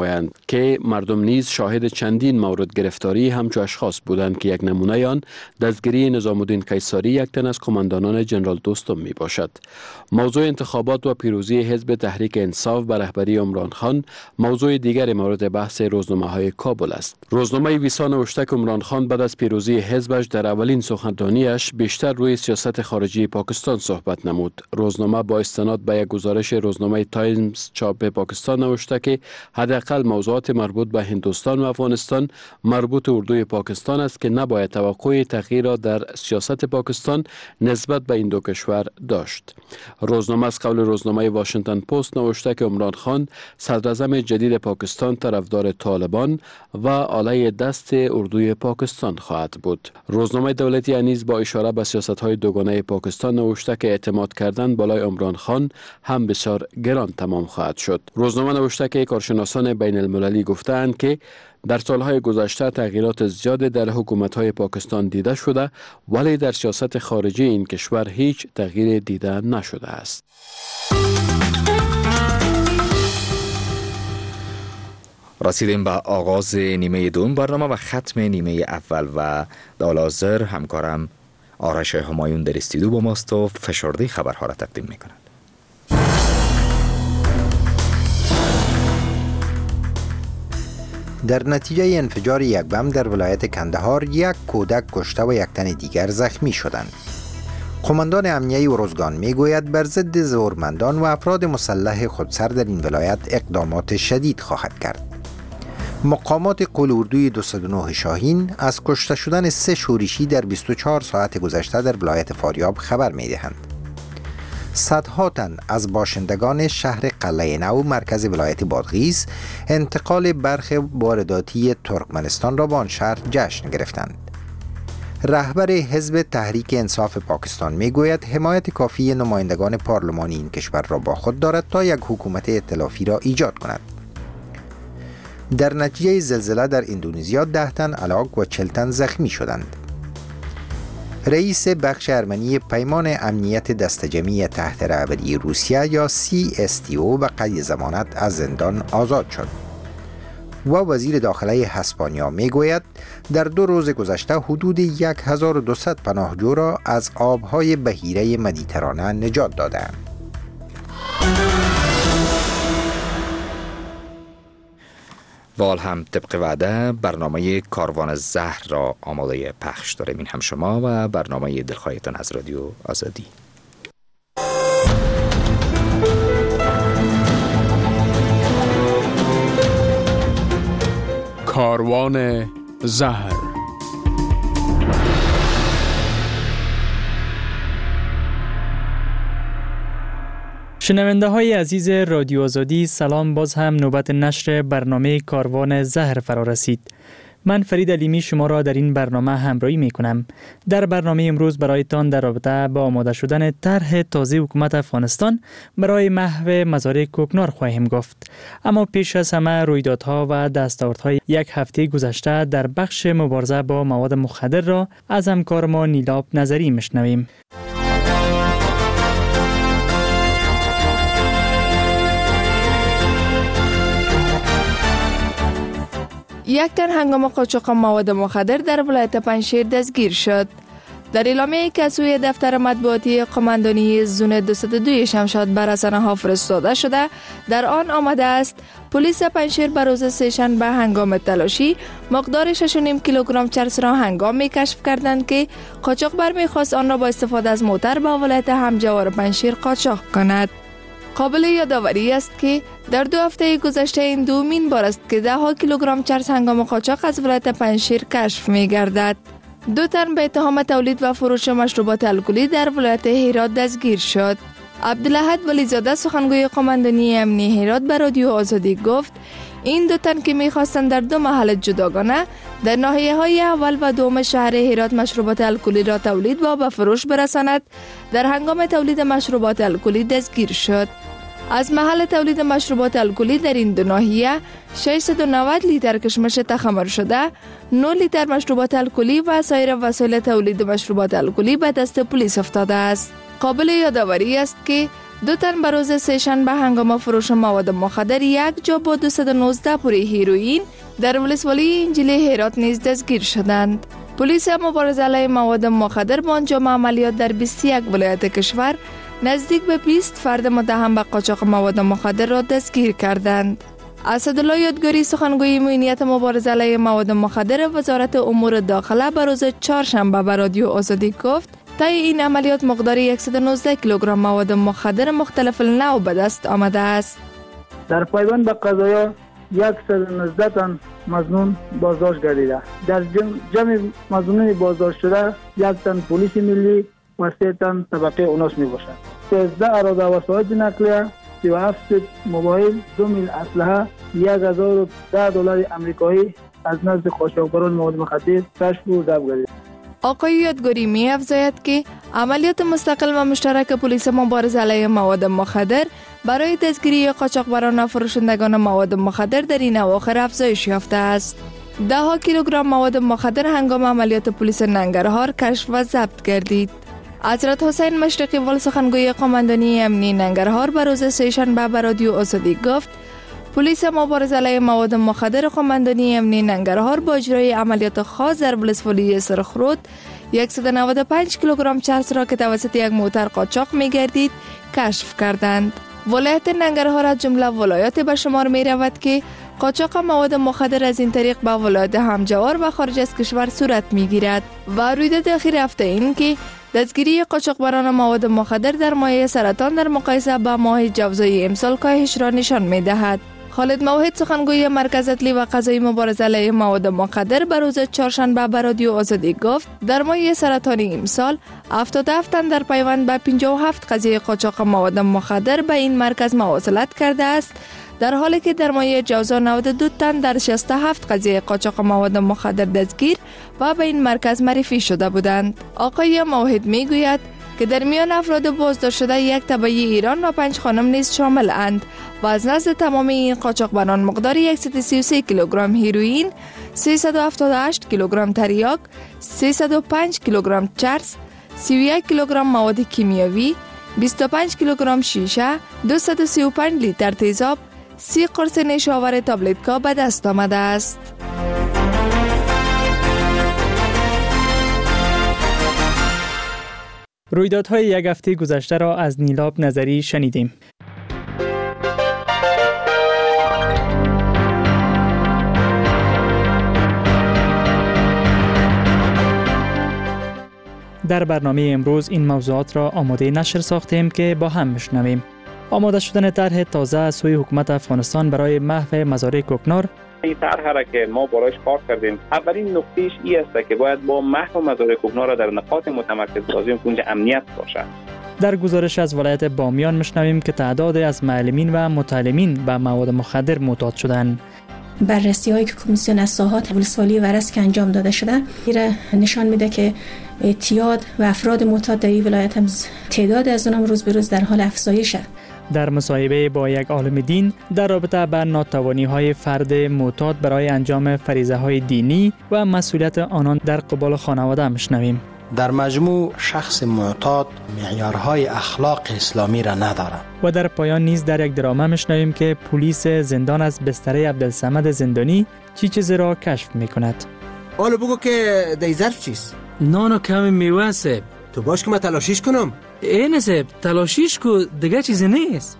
نمایند که مردم نیز شاهد چندین مورد گرفتاری همچو اشخاص بودند که یک نمونه آن دستگیری نظام الدین قیصری، یک تن از کماندانان جنرال دوستم می باشد. موضوع انتخابات و پیروزی حزب تحریک انصاف به رهبری عمران خان موضوع دیگر مورد بحث روزنامه‌های کابل است. روزنامه ویسا نوشته که عمران خان بعد از پیروزی حزبش در اولین سخنرانیش بیشتر روی سیاست خارجی پاکستان صحبت نمود. روزنامه با استناد به یک گزارش روزنامه تایمز چاپ پاکستان نوشته که حداقل موضوعات مربوط به هندوستان و افغانستان مربوط اردوی پاکستان است که نباید توقع تغییر را در سیاست پاکستان نسبت به این دو کشور داشت. روزنامه از قول روزنامه واشنگتن پست نوشته که عمران خان صدر اعظم جدید پاکستان طرفدار طالبان و آله دست اردوی پاکستان خواهد بود. روزنامه دولتی نیز با اشاره به سیاست‌های دوگانه پاکستان نوشته که اعتماد کردن بالای عمران خان هم بسیار گران تمام خواهد شد. روزنامه نوشته که کارشناسان بین المللی گفتند که در سالهای گذشته تغییرات زیاد در حکومت‌های پاکستان دیده شده، ولی در سیاست خارجی این کشور هیچ تغییر دیده نشده است. رسیدیم به آغاز نیمه دوم برنامه و ختم نیمه اول و دالازر همکارم آرش همایون در استودیو با ماست و فشرده خبرها را تقدیم می‌کند. در نتیجه انفجار یک بم در ولایت کندهار یک کودک کشته و یک تن دیگر زخمی شدند. قماندان امنیه ارزگان میگوید بر ضد زورمندان و افراد مسلح خودسر در این ولایت اقدامات شدید خواهد کرد. مقامات قول اردوی 209 شاهین از کشته شدن 3 شورشی در 24 ساعت گذشته در ولایت فاریاب خبر میدهند. صدها تن از باشندگان شهر قلعه نو مرکز ولایت بادغیس انتقال برخی وارداتی ترکمنستان را به آن شهر جشن گرفتند. رهبر حزب تحریک انصاف پاکستان میگوید حمایت کافی نمایندگان پارلمانی این کشور را با خود دارد تا یک حکومت ائتلافی را ایجاد کند. در نتیجه زلزله در اندونزیا 10 تن هلاک و 40 تن زخمی شدند. رئیس بخش ارمنی پیمان امنیت دست جمعی تحت رهبری روسیه یا CSTO به قید ضمانت از زندان آزاد شد و وزیر داخله اسپانیا میگوید در 2 روز گذشته حدود 1200 پناهجو را از آبهای بحیره مدیترانه نجات دادند. وال هم طبق وعده برنامه کاروان زهر را آماده پخش داریم. این هم شما و برنامه دلخواهتان از رادیو آزادی. کاروان زهر. شنونده های عزیز رادیو آزادی، سلام. باز هم نوبت نشر برنامه کاروان زهر فرا رسید. من فرید علیمی شما را در این برنامه همراهی می کنم. در برنامه امروز برایتان در رابطه با آماده شدن طرح تازه حکومت افغانستان برای محو مزارع کوکنار خواهیم گفت. اما پیش از همه رویدادها و دستاوردهای یک هفته گذشته در بخش مبارزه با مواد مخدر را از همکار ما نیلاب نظری میشنویم. یک تن هنگام قاچاق مواد مخدر در ولایت پنجشیر دستگیر شد. در اعلامیه‌ای که از سوی دفتر مطبوعاتی قماندانی زون 202 شمشاد بر رسانه‌ها فرستاده شده، در آن آمده است پلیس پنجشیر بر روز سه‌شنبه هنگام تلاشی مقدار 6.5 کیلوگرم چرس را هنگامی کشف کردند که قاچاقبر می‌خواست آن را با استفاده از موتر به ولایت همجوار پنجشیر قاچاق کند. قابل یادآوری است که در 2 هفته گذشته این دومین بار است که 10 کیلوگرم چرس هنگام قاچاق از ولایت پنجشیر کشف می‌گردد. 2 تن به اتهام تولید و فروش مشروبات الکلی در ولایت هرات دستگیر شد. عبدالاحد ولیزاده سخنگوی قماندانی امنیه هرات به رادیو آزادی گفت این 2 تن که می‌خواستند در 2 محل جداگانه در ناحیه‌های اول و دوم شهر هرات مشروبات الکلی را تولید و به فروش برساند، در هنگام تولید مشروبات الکلی دستگیر شد. از محل تولید مشروبات الکلی در این 2 ناحیه 690 لیتر کشمش تخمر شده، 9 لیتر مشروبات الکلی و سایر وسایل تولید مشروبات الکلی به دست پلیس افتاده است. قابل یادآوری است که 2 تن به روز سه‌شنبه هنگام فروش مواد مخدر یک جا با 219 پوره هیروئین در ولسوالی انجیلی هرات نیز دستگیر شدند. پلیس مبارزه علیه مواد مخدر با انجام عملیات در 21 ولایت کشور نزدیک به 20 فرد متهم به قاچاق مواد مخدر را دستگیر کردند. اسدالله یادگاری سخنگوی امنیت مبارزه علیه مواد مخدر وزارت امور داخله به روز چهارشنبه به رادیو آزادی گفت طی این عملیات مقدار 119 کیلوگرم مواد مخدر مختلف النوع به دست آمده است. در پایبند به قضایا 119 تن مظنون بازداشت گردیده. در جمع مظنونان بازداشت شده 1 تن پلیس ملی و 3 تن طبقه اوناس می باشد. 13 اراده وسایل نقلیه، 37 موبایل، 2 میل اسلحه، 1010 دلار آمریکایی از نزد قاچاقبران مواد مخدر کشف و ضبط گردیده. آقای یادگاری می افزاید که عملیات مستقل و مشترک پلیس مبارزه علیه مواد مخدر برای دستگیری قاچاقبران و فروشندگان مواد مخدر در این اواخر افزایش یافته است. 10 کیلوگرم مواد مخدر هنگام عملیات پلیس ننگرهار کشف و ضبط گردید. حضرت حسین مشرقی ول سخنگوی قماندانی امنی ننگرهار به روز سه‌شنبه به رادیو آزادی گفت پلیس مبارزه علیه مواد مخدر قماندانی امنی ننگرهار با اجرای عملیات خاص در ولسوالی سرخرود 195 کیلوگرم چرس را که توسط یک موتر قاچاق می‌گردید کشف کردند. ولایت ننگرهار از جمله ولایات به شمار می رود که قاچاق مواد مخدر از این طریق به ولایت همجوار و خارج از کشور صورت می گیرد و رویداد اخیر هفته این که دستگیری قاچاقبران مواد مخدر در مایع سرطان در مقایسه با ماه جوزای امسال کاهش را نشان می دهد. خالد موحد سخنگوی مرکز اطلی و قضایی مبارزه علیه مواد مخدر به روز چهارشنبه به رادیو آزادی گفت در ماه سرطان امسال 77 تن در پیوند به 57 قضیه قاچاق مواد مخدر به این مرکز مواصلت کرده است، در حالی که در ماه جوزا 92 تن در 67 قضیه قاچاق مواد مخدر دستگیر و به این مرکز معرفی شده بودند. آقای موحد می گوید که در میان افراد بازداشت شده یک تبعی ایران و 5 خانم نیز شامل اند و از نزد تمام این قاچاقبران مقدار 133 کیلوگرم هیروئین، 378 کیلوگرم تریاک، 305 کیلوگرم چرس، 31 کیلوگرم مواد کیمیاوی، 25 کیلوگرم شیشه، 235 لیتر تیزاب، 30 قرص نیشاور تابلتکا به دست آمده است. رویدادهای یک هفته گذشته را از نیلاب نظری شنیدیم. در برنامه امروز این موضوعات را آماده نشر ساختیم که با هم بشنویم. آماده شدن طرح تازه از سوی حکومت افغانستان برای محو مزارع کوکنار. این طرح را که ما برایش کار کردیم، اولین نقطهش این است که باید با محو مزارع کوکنار را در نقاط متمرکز سازیم که اونجا امنیت باشد. در گزارش از ولایت بامیان میشنویم که تعداد از معلمین و متعلمین به مواد مخدر معتاد شدند. بررسی‌هایی که کمیسیون از ساحات ولسوالی ورس که انجام داده شده نشان میده که اعتیاد و افراد معتاد در این ولایت هم تعداد از اونها روز به روز در حال افزایشه. در مصاحبه با یک عالم دین در رابطه با ناتوانی‌های فرد معتاد برای انجام فریضه‌های دینی و مسئولیت آنان در قبال خانواده میشنویم. در مجموع شخص معتاد معیارهای اخلاق اسلامی را نداره. و در پایان نیز در یک درامه میشنویم که پلیس زندان از بستر عبدالصمد زندانی چیزی را کشف میکند. حالا بگو که در ظرف چیست؟ نان و کمی میوه سب. تو باش که من تلاشیش کنم؟ اینه سب تلاشیش کو دیگه چیزی نیست.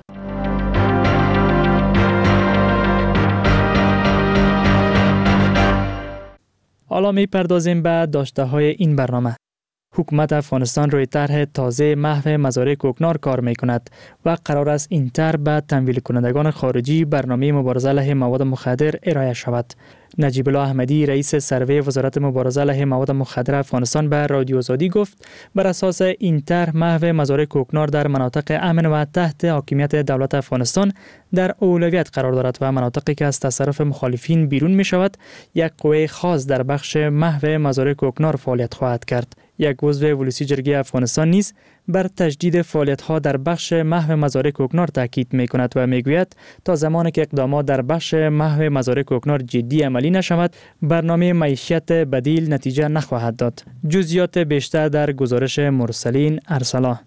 حالا میپردازیم به داشته های این برنامه. حکومت افغانستان روی طرح تازه محو مزارع کوکنار کار میکند و قرار است این طرح به تمویل کنندگان خارجی برنامه مبارزه علیه مواد مخدر ارائه شود. نجیب الله احمدی رئیس سروی وزارت مبارزه علیه مواد مخدر افغانستان به رادیو آزادی گفت بر اساس این طرح محو مزارع کوکنار در مناطق امن و تحت حاکمیت دولت افغانستان در اولویت قرار دارد و مناطقی که از تصرف مخالفین بیرون می شود یک قوه خاص در بخش محو مزارع کوکنار فعالیت خواهد کرد. یک عضو ولسی جرگه افغانستان نیز بر تجدید فعالیت‌ها در بخش محو مزارع کوکنار تاکید می‌کند و می‌گوید تا زمانی که اقدامات در بخش محو مزارع کوکنار جدی عملی نشود برنامه معیشت بدیل نتیجه نخواهد داد. جزئیات بیشتر در گزارش مرسلین ارسلا.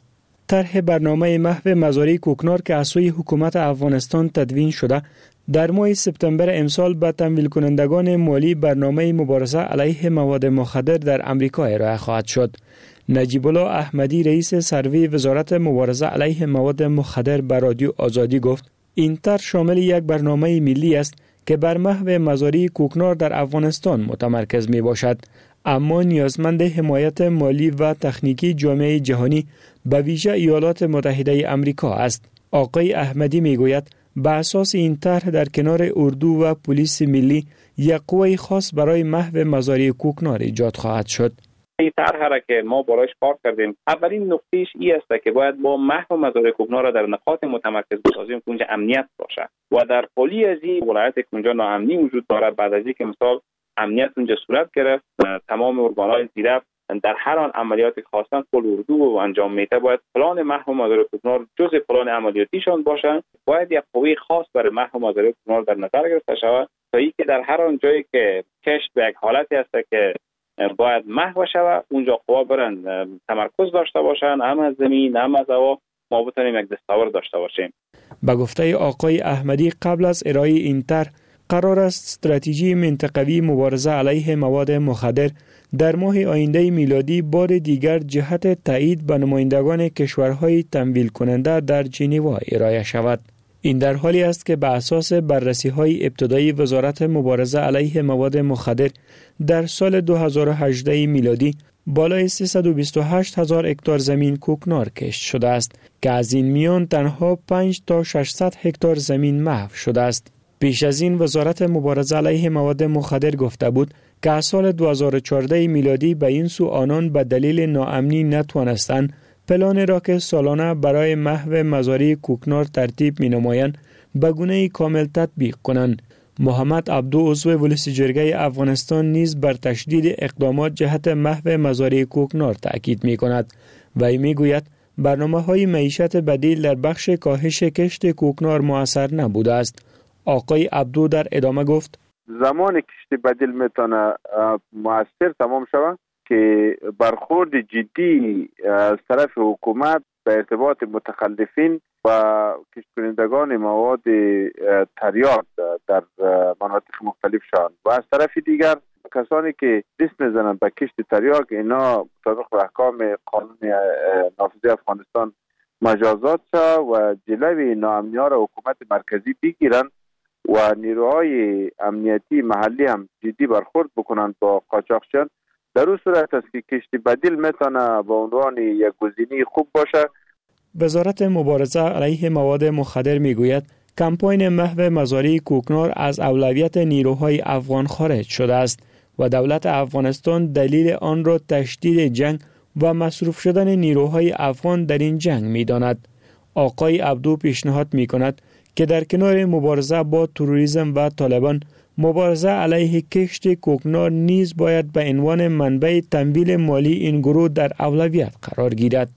طرح برنامه محو مزارع کوکنار که از سوی حکومت افغانستان تدوین شده در ماه سپتامبر امسال به تمویل کنندگان مالی برنامه مبارزه علیه مواد مخدر در امریکا ارائه خواهد شد. نجیب الله احمدی رئیس سروی وزارت مبارزه علیه مواد مخدر به رادیو آزادی گفت این طرح شامل یک برنامه ملی است که بر محو مزارع کوکنار در افغانستان متمرکز می باشد، اما نیازمند حمایت مالی و تکنیکی جامعه جهانی به ویژه ایالات متحده امریکا است. آقای احمدی می گوید به اساس این طرح در کنار اردو و پلیس ملی یک قوه خاص برای محو مزارع کوکنار ایجاد خواهد شد. این طرح را که ما برایش کار کردیم، اولین نکتهش این است که باید با محو مزارع کوکنار را در نقاط متمرکز بسازیم که اونجا امنیت باشه و در حالی از این ولایت که اونجا ناامنی وجود دارد، بعد از اینکه مثال امنیت اونجا صورت گرفت، تمام ارگان‌های زیرف در هر آن عملیاتی خواستن کل اردو و انجام میده باید پلان محو مزارع کوکنار جزء پلان عملیاتیشان باشه. باید یک قوه خاص برای محو مزارع کوکنار در نظر گرفته شود تا اینکه در هر آن جایی که کشت به یک حالتی است که باید محو شود اونجا قوا برن تمرکز داشته باشن، هم از زمین هم از هوا، ما بتونیم یک دستاورد داشته باشیم. به گفته آقای احمدی قبل از ارائه این طرح قرار است استراتژی منطقوی مبارزه علیه مواد مخدر در ماه آینده میلادی بار دیگر جهت تایید به نمایندگان کشورهای تمویل کننده در ژنو ارائه شود. این در حالی است که به اساس بررسی‌های ابتدایی وزارت مبارزه علیه مواد مخدر در سال 2018 میلادی بالای 328,000 هکتار زمین کوکنار کشت شده است که از این میان تنها 5 تا 600 هکتار زمین محو شده است. پیش از این وزارت مبارزه علیه مواد مخدر گفته بود که از سال 2014 میلادی به این سو آنان به دلیل ناامنی نتوانستند پلان را که سالانه برای محو مزارع کوکنار ترتیب می نمایند به گونه کامل تطبیق کنند. محمد عبدو عضو ولس جرگه افغانستان نیز بر تشدید اقدامات جهت محو مزارع کوکنار تاکید می کند و می گوید برنامه‌های معیشت بدیل در بخش کاهش کشت کوکنار مؤثر نبوده است. آقای عبدو در ادامه گفت زمان کشت بدیل میتونه مؤثر تمام شود که برخورد جدی از طرف حکومت به ارتباط متخلفین و کشت کنندگان مواد تریاک در مناطق مختلف شوند و از طرف دیگر کسانی که دست میزنند به کشت تریاک اینا مطابق به احکام قانون نافذه افغانستان مجازات شد و جلوی ناامنی ها را حکومت مرکزی بگیرند و نیروهای امنیتی محلی هم جدی برخورد بکنند با قاچاقچیان. در اون صورت است که کشت بدیل میتونه به عنوان یک گزینه خوب باشه. وزارت مبارزه علیه مواد مخدر میگوید کمپاین محو مزارع کوکنار از اولویت نیروهای افغان خارج شده است و دولت افغانستان دلیل آن را تشدید جنگ و مصروف شدن نیروهای افغان در این جنگ میداند. آقای عبدو پیشنهاد میکند که در کنار مبارزه با تروریسم و طالبان، مبارزه علیه کشت کوکنار نیز باید به عنوان منبع تمویل مالی این گروه در اولویت قرار گیرد.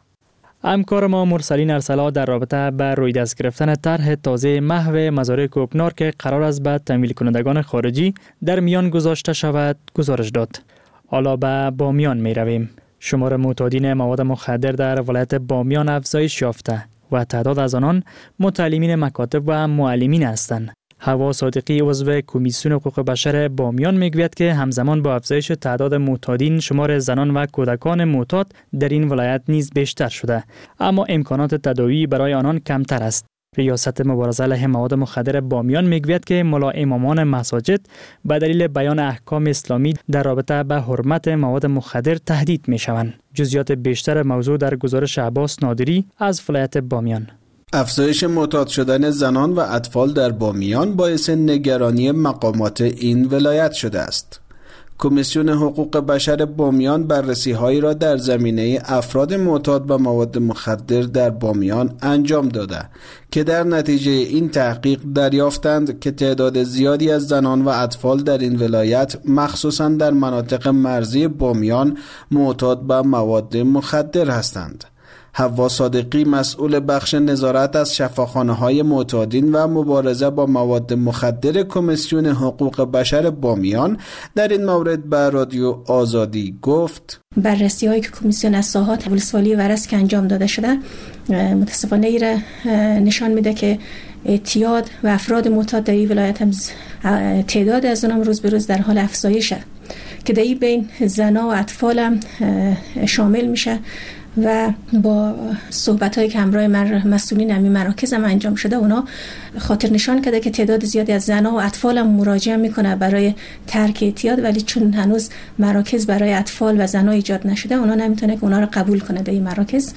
همکار ما مرسلین ارسلا در رابطه با روی دست گرفتن طرح تازه محو مزارع کوکنار که قرار است به تمویل کنندگان خارجی در میان گذاشته شود گزارش داد. حالا به بامیان می رویم. شمار معتادین مواد مخدر در ولایت بامیان افزایش یافته و تعداد از آنان متعلمین مکاتب و معلمین هستند. هوا صادقی عضو کمیسیون حقوق بشر بامیان میگوید که همزمان با افزایش تعداد معتادین شمار زنان و کودکان معتاد در این ولایت نیز بیشتر شده، اما امکانات تداوی برای آنان کمتر است. ریاست مبارزه علیه مواد مخدر بامیان میگوید که ملا امامان مساجد به دلیل بیان احکام اسلامی در رابطه با حرمت مواد مخدر تهدید میشوند. جزئیات بیشتر موضوع در گزارش عباس نادری از ولایت بامیان. افزایش معتاد شدن زنان و اطفال در بامیان باعث نگرانی مقامات این ولایت شده است. کمیسیون حقوق بشر بامیان بررسی‌هایی را در زمینه افراد معتاد به مواد مخدر در بامیان انجام داده که در نتیجه این تحقیق دریافتند که تعداد زیادی از زنان و اطفال در این ولایت مخصوصاً در مناطق مرزی بامیان معتاد به مواد مخدر هستند. حوا صادقی مسئول بخش نظارت از شفاخانه‌های معتادین و مبارزه با مواد مخدر کمیسیون حقوق بشر بامیان در این مورد به رادیو آزادی گفت: بررسی‌هایی که کمیسیون از ساحات ولسوالی ورس که انجام داده شده متاسفانه ایره نشان میده که اعتیاد و افراد معتاد در این ولایت هم تعداد از اونم روز به روز در حال افزایشه که در این بین زنا و اطفال هم شامل میشه و با صحبت‌هایی که همراه مسئولین همین مراکز هم انجام شده اونا خاطر نشان کرده که تعداد زیادی از زنا و اطفال هم مراجعه میکنه برای ترک اعتیاد، ولی چون هنوز مراکز برای اطفال و زنا ایجاد نشده اونا نمیتونه که اونا رو قبول کنه در این مراکز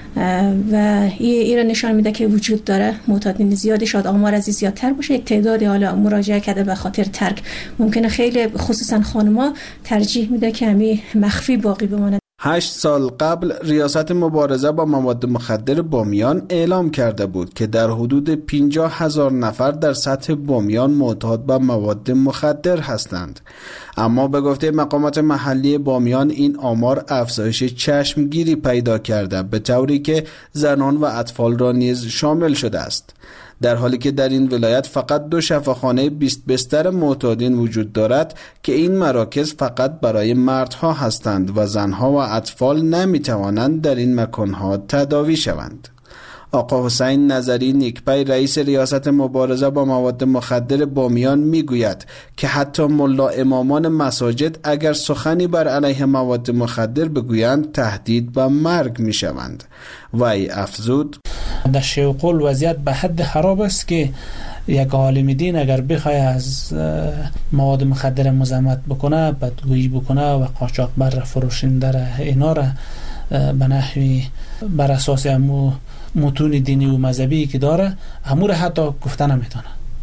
و این را نشان میده که وجود داره معتادین زیادی. شاید آمار از زیادتر باشه، یک تعدادی حالا مراجعه کرده به خاطر ترک. ممکنه خیلی خصوصا خانم‌ها ترجیح میده که همین مخفی باقی بمونه. 8 سال قبل ریاست مبارزه با مواد مخدر بامیان اعلام کرده بود که در حدود 50,000 نفر در سطح بامیان معتاد به مواد مخدر هستند. اما به گفته مقامات محلی بامیان این آمار افزایش چشمگیری پیدا کرده، به طوری که زنان و اطفال را نیز شامل شده است. در حالی که در این ولایت فقط 2 شفاخانه 20 بستر معتادین وجود دارد که این مراکز فقط برای مردها هستند و زنها و اطفال نمیتوانند در این مکانها تداوی شوند. آقا حسین نظری نیکپی رئیس ریاست مبارزه با مواد مخدر بامیان میگوید که حتی ملا امامان مساجد اگر سخنی بر علیه مواد مخدر بگویند تهدید به مرگ میشوند. وی افزود: در شیوقول وضعیت به حد خراب است که یک عالم دین اگر بخواه از مواد مخدر مذمت بکنه، بدگویی بکنه و قاچاقبر فروشنده اینا را به نحوی بر اساس امو متون دینی و مذهبی که داره همو را حتی گفته نمیتونه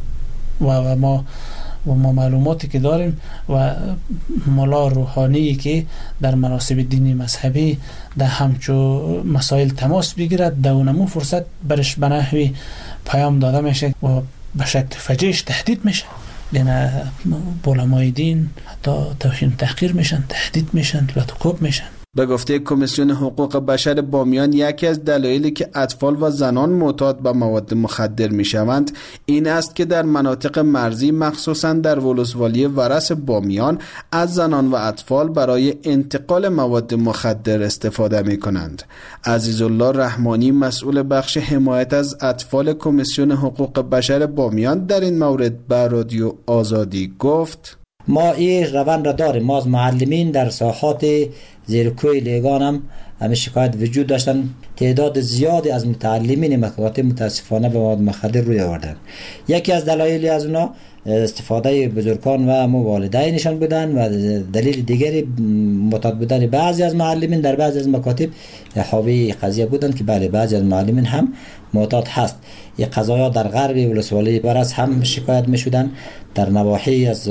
و ما معلوماتی که داریم و ملا روحانی که در مناسب دینی مذهبی در همچو مسائل تماس بگیرد در اونمو فرصت برش به نحوی پیام داده میشه و به شکل فجیش تهدید میشه. یعنی علمای دین حتی توهین تحقیر میشن، تهدید میشن، لطکوب میشن. به گفته کمیسیون حقوق بشر بامیان یکی از دلایلی که اطفال و زنان معتاد به مواد مخدر میشوند این است که در مناطق مرزی مخصوصا در ولسوالی ورس بامیان از زنان و اطفال برای انتقال مواد مخدر استفاده میکنند. عزیزالله رحمانی مسئول بخش حمایت از اطفال کمیسیون حقوق بشر بامیان در این مورد به رادیو آزادی گفت: ما این روند را داریم. ما از معلمین در ساحات زیرکوی لیگان هم همه شکایت وجود داشتن. تعداد زیادی از متعلمین مکاتب متاسفانه به مواد مخدر روی آوردن. یکی از دلایلی از اونا استفاده بزرگان و والدینشان بودن و دلیل دیگری معتاد بودن بعضی از معلمین در بعضی از مکاتب حاوی قضیه بودن که بله بعضی از معلمین هم معتاد هست. این قضایا در غرب ولسوالی ورس هم شکایت می شدن. در نواحی از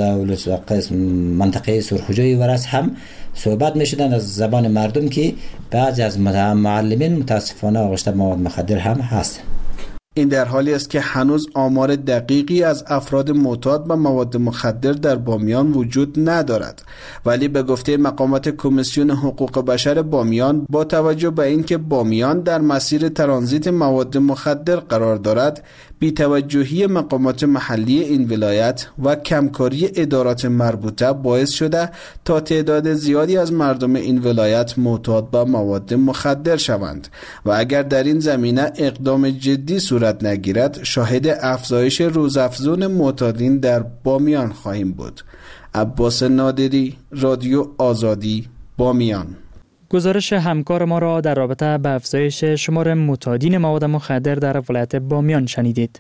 منطقه سرخوجه ورس هم صحبت می شدن از زبان مردم که بعضی از معلمین متاسفانه آغشته مواد مخدر هم هست. این در حالی است که هنوز آمار دقیقی از افراد معتاد به مواد مخدر در بامیان وجود ندارد، ولی به گفته مقامات کمیسیون حقوق بشر بامیان با توجه به اینکه بامیان در مسیر ترانزیت مواد مخدر قرار دارد، بی‌توجهی مقامات محلی این ولایت و کمکاری ادارات مربوطه باعث شده تا تعداد زیادی از مردم این ولایت معتاد به مواد مخدر شوند و اگر در این زمینه اقدام جدی صورت نگیرد شاهد افزایش روزافزون معتادین در بامیان خواهیم بود. عباس نادری، رادیو آزادی، بامیان. گزارش همکار ما را در رابطه با افزایش شمار معتادین مواد مخدر در ولایت بامیان شنیدید.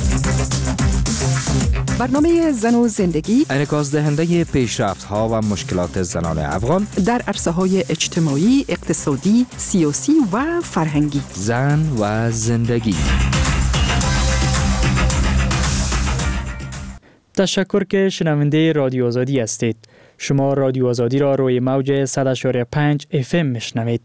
برنامه زن و زندگی انعکاس دهنده پیشرفت‌ها و مشکلات زنان افغان در عرصه‌های اجتماعی، اقتصادی، سیاسی و فرهنگی. زن و زندگی. تشکر که شنونده رادیو آزادی هستید. شما رادیو آزادی را روی موج 100.5 FM میشنوید.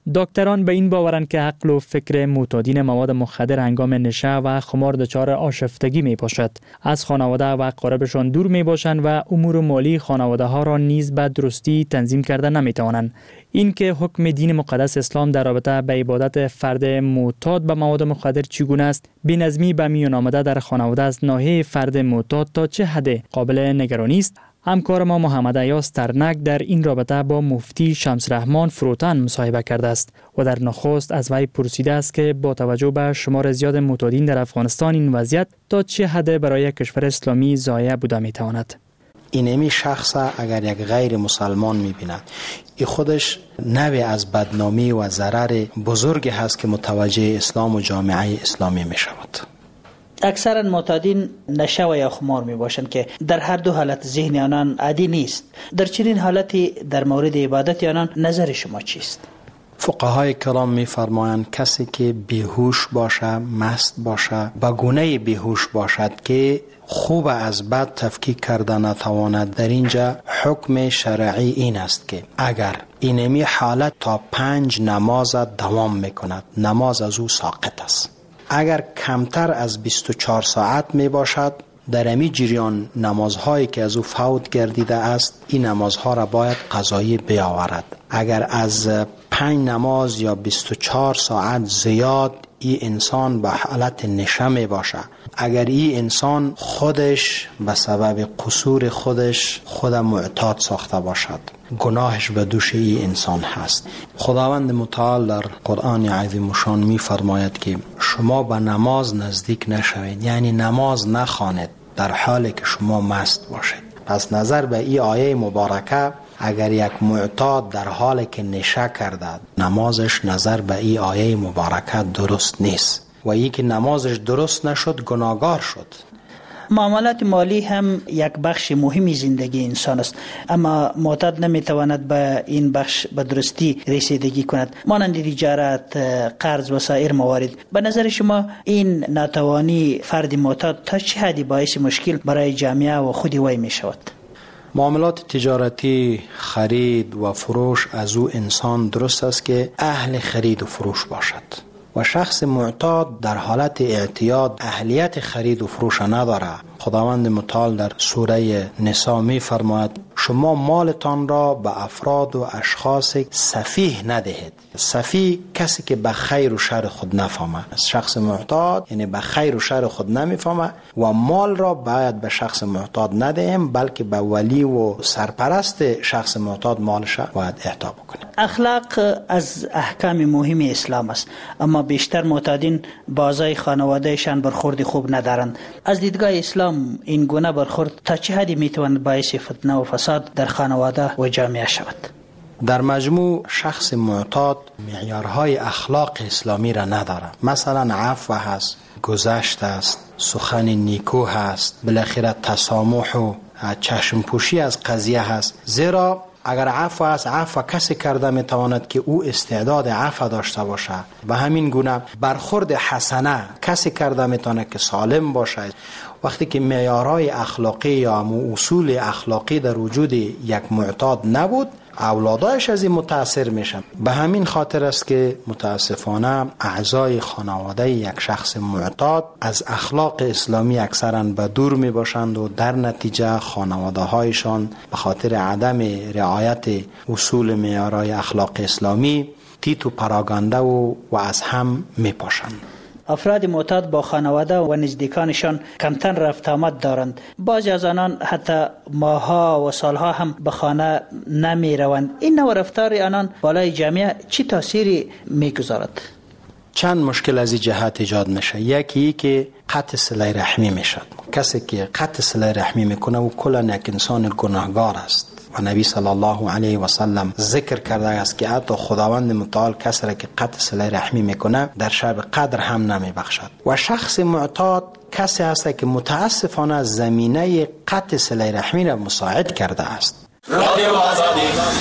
دکتران به این باورند که عقل و فکر معتادین مواد مخدر هنگام نشه و خمار دچار آشفتگی می باشد. از خانواده و اقاربشان دور می باشند و امور مالی خانواده ها را نیز به درستی تنظیم کرده نمی توانند. این که حکم دین مقدس اسلام در رابطه به عبادت فرد معتاد به مواد مخدر چگونه است، بی‌نظمی به میان آمده در خانواده از ناحیه فرد معتاد تا چه حد قابل نگرانی است. همکار ما محمد ایاز ترنک در این رابطه با مفتی شمس رحمان فروتن مصاحبه کرده است و در نخست از وی پرسیده است که با توجه به شمار زیاد معتادین در افغانستان این وضعیت تا چه حد برای کشور اسلامی ضایع بوده میتواند. اینمی شخص اگر یک غیر مسلمان میبیند، این خودش نوع از بدنامی و ضرر بزرگی هست که متوجه اسلام و جامعه اسلامی میشود. اکثرا معتادین نشه و یا خمار می باشند که در هر دو حالت ذهن آنان عادی نیست. در چنین حالتی در مورد عبادت آنان نظر شما چیست؟ فقهای کرام می فرمایند کسی که بیهوش باشه، مست باشه، به گونه بیهوش باشد که خوب از بد تفکیک کرده نتواند، در اینجا حکم شرعی این است که اگر اینمی حالت تا 5 نماز دوام میکند، نماز از او ساقط است. اگر کمتر از 24 ساعت می باشد، در امی جریان نمازهایی که از او فوت گردیده است، این نمازها را باید قضایی بیاورد. اگر از 5 نماز یا 24 ساعت زیاد این انسان به حالت نشه می باشه، اگر این انسان خودش به سبب قصور خودش خود معتاد ساخته باشد، گناهش به دوش این انسان هست. خداوند متعال در قرآن عظیم شان می فرماید که شما به نماز نزدیک نشوید، یعنی نماز نخوانید در حالی که شما مست باشید. پس نظر به این آیه مبارکه، اگر یک معتاد در حالی که نشه کرده نمازش نظر به این آیه مبارکه درست نیست و این که نمازش درست نشد گناهگار شد. معاملات مالی هم یک بخش مهمی زندگی انسان است، اما معتاد نمیتواند به این بخش به درستی رسیدگی کند، مانند تجارت، قرض و سایر موارد. به نظر شما این ناتوانی فرد معتاد تا چه حدی باعث مشکل برای جامعه و خود وی می شود؟ معاملات تجارتی، خرید و فروش از او انسان درست است که اهل خرید و فروش باشد و شخص معتاد در حالت اعتیاد اهلیت خرید و فروش نداره. خداوند متعال در سوره نساء می فرماید شما مالتان را به افراد و اشخاص سفیه ندهید. سفیه کسی که به خیر و شر خود نفهمه. شخص معتاد یعنی به خیر و شر خود نمیفهمه و مال را باید به شخص معتاد ندهیم، بلکه به ولی و سرپرست شخص معتاد مالش باید اهدا بکنیم. اخلاق از احکام مهم اسلام است، اما بیشتر معتادین با اعضای خانوادهشان برخورد خوب ندارند. از دیدگاه اسلام این گونه برخورد تا چه حدی میتواند باعث فتنه و فساد در خانواده و جامعه شود؟ در مجموع شخص معتاد معیارهای اخلاق اسلامی را نداره. مثلا عفو هست، گذشت است، سخن نیکو هست، بالاخره تسامح و چشم پوشی از قضیه هست. زیرا اگر عفو است، عفو کسی کرده میتواند که او استعداد عفو داشته باشه. به همین گونه برخورد حسنه کسی کرده میتونه که سالم باشه. وقتی که معیارهای اخلاقی یا اصول اخلاقی در وجود یک معتاد نبود، اولادایش از این متاثر میشن. به همین خاطر است که متاسفانه اعضای خانواده یک شخص معتاد از اخلاق اسلامی اکثرا به دور می باشند و در نتیجه خانواده هایشان به خاطر عدم رعایت اصول معیارهای اخلاق اسلامی تیت و پراگنده و از هم می پاشند. افراد معتاد با خانواده و نزدیکانشان کمتر رفت آمد دارند. بعضی از آنان حتی ماهها و سالها هم به خانه نمی روند. این نوع رفتار آنان بالای جامعه چی تأثیری می گذارد؟ چند مشکل از این جهت ایجاد میشه. یکی که قطع صله رحمی میشد. کسی که قطع صله رحمی میکنه و کلا یک انسان گناهگار است. و نبی صلی الله علیه و سلم ذکر کرده است که حتی خداوند متعال کسی را که قطع صله رحمی میکنه در شب قدر هم نمیبخشد. و شخص معتاد کسی است که متاسفانه زمینه قطع صله رحمی را مساعد کرده است. رادیو آزادی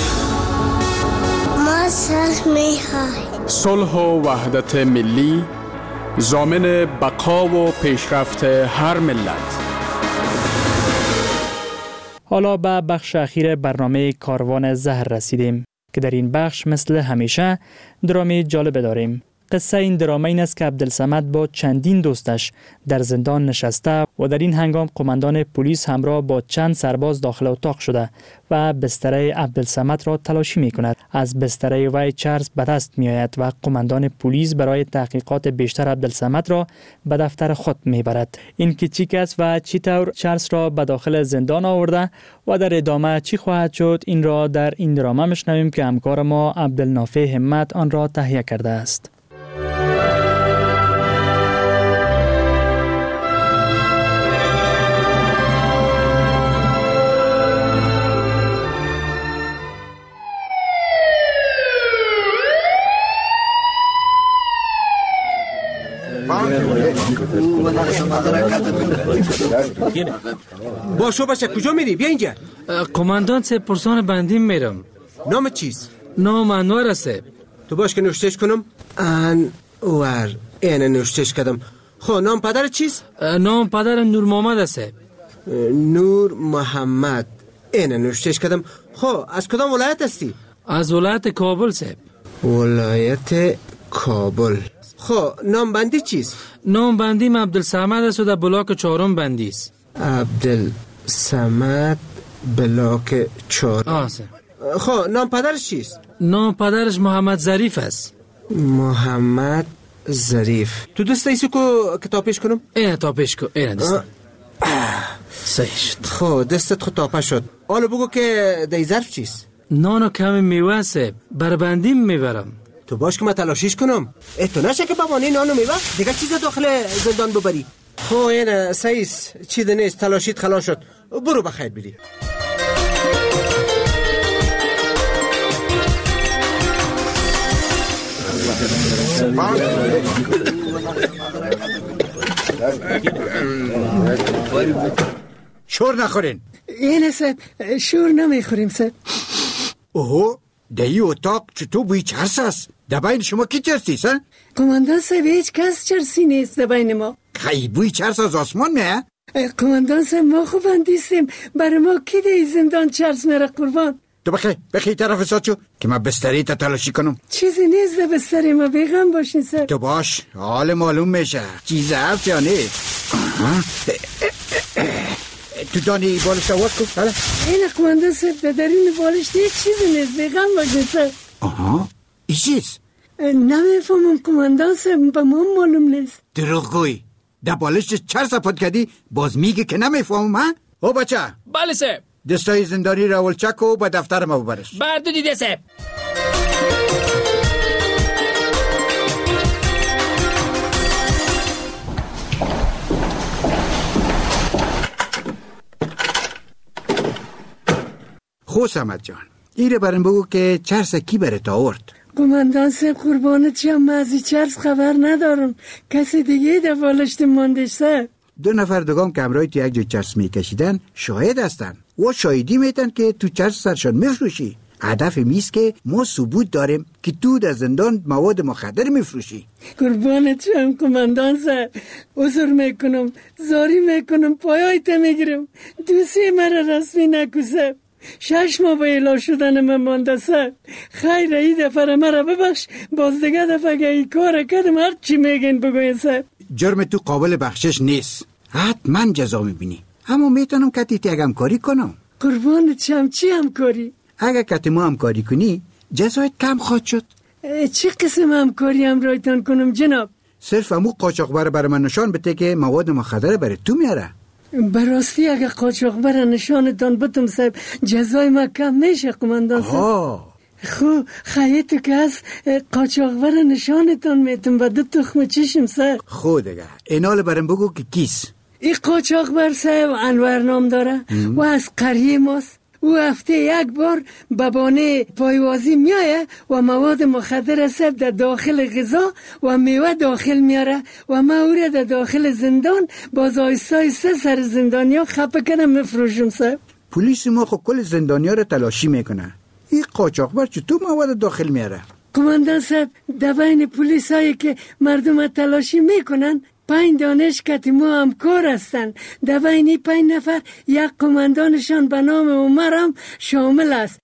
ما صلح و وحدت ملی ضامن بقا و پیشرفت هر ملت. حالا به بخش اخیر برنامه کاروان زهر رسیدیم. که در این بخش مثل همیشه درامی جالب داریم. قصه این درامه این است که عبدالصمد با چندین دوستش در زندان نشسته و در این هنگام قماندان پلیس همراه با چند سرباز داخل اتاق شده و بستره عبدالصمد را تلاشی می کند. از بستره وی چرس به دست می آید و قماندان پلیس برای تحقیقات بیشتر عبدالصمد را به دفتر خود می برد. این که چی کس و چی طور چرس را به داخل زندان آورده و در ادامه چی خواهد شد، این را در این درامه میشنویم که همکار ما عبدالنافع همت آن را تهیه کرده است. باشو باشه، کجا میری؟ بیا اینجا. قماندان سه پرسان بندیم میرم. نام چیست؟ نام انور است. تو باش که نوشتش کنم. انور. اینه نوشتش کردم. خب نام پدر چیست؟ نام پدر نور محمد است. نور محمد. اینه نوشتش کردم. خب از کدام ولایت هستی؟ از ولایت کابل صاحب. ولایت کابل. خب نام بندی چیست؟ نام بندیم عبدالصمد است و در بلاک 4 بندی است. عبدالصمد بلاک 4. خب نام پدرش چیست؟ نام پدرش محمد ظریف است. محمد ظریف. تو دست ایسو که تاپش کنم؟ اینه تاپش کن. اینه دست. صحیح شد. خب دستت خود تاپه شد. حالا بگو که دی ظرف چیست؟ نان و کمی میوه صاحب. بربندیم میبرم. تو باش که من تلاشیش کنم. تو نشه که بمانی نانو میوه دیگه چیز داخل زندان ببری. خب اینه سیس چیز نیست، تلاشیت خلاص شد. برو بخیر بری. شور نخورین. اینه صاحب شور نمیخوریم صاحب. اوه دایی اتاق چطور بوی چرس است؟ در بین شما کی چرسی است؟ قماندان صاحب هیچ کس چرسی نیست در بین ما. خیلی بوی چرس از آسمان میه؟ قماندان صاحب ما خوب اندیستیم، برای ما کی در زندان چرس میره قربان؟ تو بخی طرف ساتشو که من بستری تا تلاشی کنم. چیزی نیست در بستری ما، بیغم باشین صاحب. تو باش حال معلوم میشه چیز هست یا نیست. تو دانی بالش آواز کن. این قماندان صاحب در این بالش هیچ چیزی نیست، بیغم باشین صاحب. این چیست؟ نمیفهمم قماندان صاحب، به ما معلوم نیست. دروغ گوی. در بالش چرس پد کردی باز میگه که نمیفهمم ها؟ او بچه. بله صاحب. دستای زندانی را ولچک و به دفتر ما ببرش. بردو دیده صاحب. خو سمت جان ایره برم بگو که چرس کی برات آورد؟ قماندان صاحب قربانت شم، من از چرس خبر ندارم، کسی دیگه در بالشت ماندش صاحب. 2 نفر دوگام که همراهی تو یک جای چرس میکشیدن شاهد هستن و شاهدی میتن که تو چرس سرشان میفروشی. هدف میست که ما ثبوت داریم که تو در زندان مواد مخدر میفروشی. قربانت شم قماندان صاحب، عذر میکنم، زاری میکنم، پایایت میگیرم، دوستی مرا رسمی نکو صاحب. 6 ماه به اعلام شدن من مانده صاحب. خیر ای دفعه مرا ببخش، باز دیگه دفعه که ای کار کردم هر چی میگین بگوین صاحب. جرم تو قابل بخشش نیست، حتما جزا میبینی، اما میتونم کتی یک همکاری کنم. قربانت شم، چی همکاری؟ اگه کتی ما همکاری کنی جزایت کم خواهد شد. چی قسم همکاری همراهتان کنم جناب؟ صرف امو قاچاقبر برای من نشان بده که مواد مخدر برای تو میاره. براستی اگه قاچاقبر نشانتان بتم صاحب جزای ما کم میشه قماندان صاحب. خو خیلی که از قاچاقبر نشانتان میتم و 2 تخم چشم صاحب. خود دیگه اینال برم بگو که کیس؟ این قاچاقبر صاحب انور نام داره و از قریه ماست. او هفته 1 بار به بانه پایوازی میایه و مواد مخدر صاحب در داخل غذا و میوه داخل میاره و ما او را در داخل زندان باز آیسته سر زندانیا خفه کنم میفروشم صاحب. پلیس ما خب کل زندانیا را تلاشی میکنه، این قاچاقبر چطور مواد داخل میاره؟ قماندان صاحب در بین پلیس هایی که مردم تلاشی میکنن 5 دانش کتیما همکار هستند. در بین 5 نفر یک قماندانشان به نام عمر هم شامل است.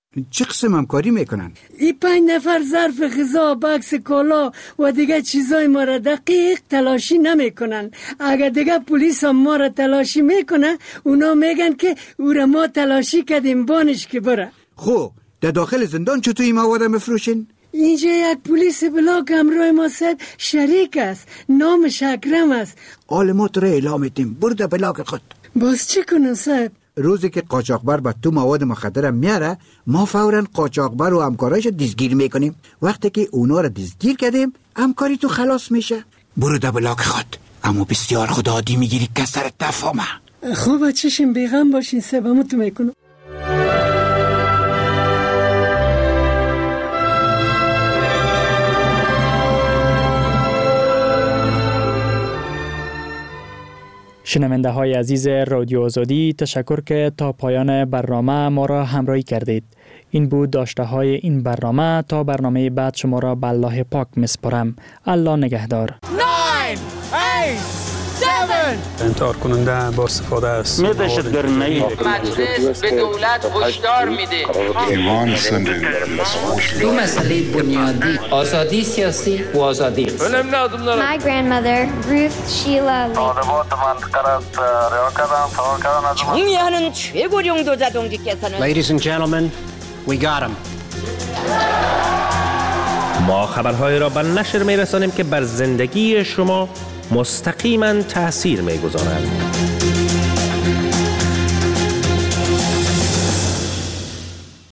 چه قسم همکاری میکنن؟ این 5 نفر ظرف غذا، بکس کالا و دیگه چیزای ما را دقیق تلاشی نمیکنن. اگر دیگه پلیس هم ما را تلاشی میکنه، اونا میگن که او را ما تلاشی کردیم بانش که بره. خب در داخل زندان چطور این مواد میفروشین؟ اینجا یک پلیس بلاک همراه ما صاحب شریک است، نامش اکرم است. حال ما تو را اعلام میتیم، برو بلاک خود. باز چی کنم صاحب؟ روزی که قاچاقبر به تو مواد مخدر میاره، ما فوراً قاچاقبر و همکارایش دستگیر میکنیم. وقتی که اونا را دستگیر کردیم، همکاری تو خلاص میشه. برو بلاک خود، اما بسیار خدا عادی میگیری که سرت تفهمه. خوب چشم بیغم باشین صاحب، همو تو میکنم. شنونده های عزیز رادیو آزادی، تشکر که تا پایان برنامه ما را همراهی کردید. این بود داشته های این برنامه. تا برنامه بعد شما را به الله پاک میسپارم. الله نگهدار. 9 8 7 انتحار کننده با استفاده از مجلس به دولت هشدار میده. دو مسئله بنیادی، آزادی سیاسی و آزادی اقتصادی. My grandmother, Ruth Sheila Lee. 정의하는 최고령 도자동지께서는 Ladies and gentlemen, we got him. ما خبرهای را به نشر می‌رسانیم که بر زندگی شما مستقیما تأثیر می‌گذارند.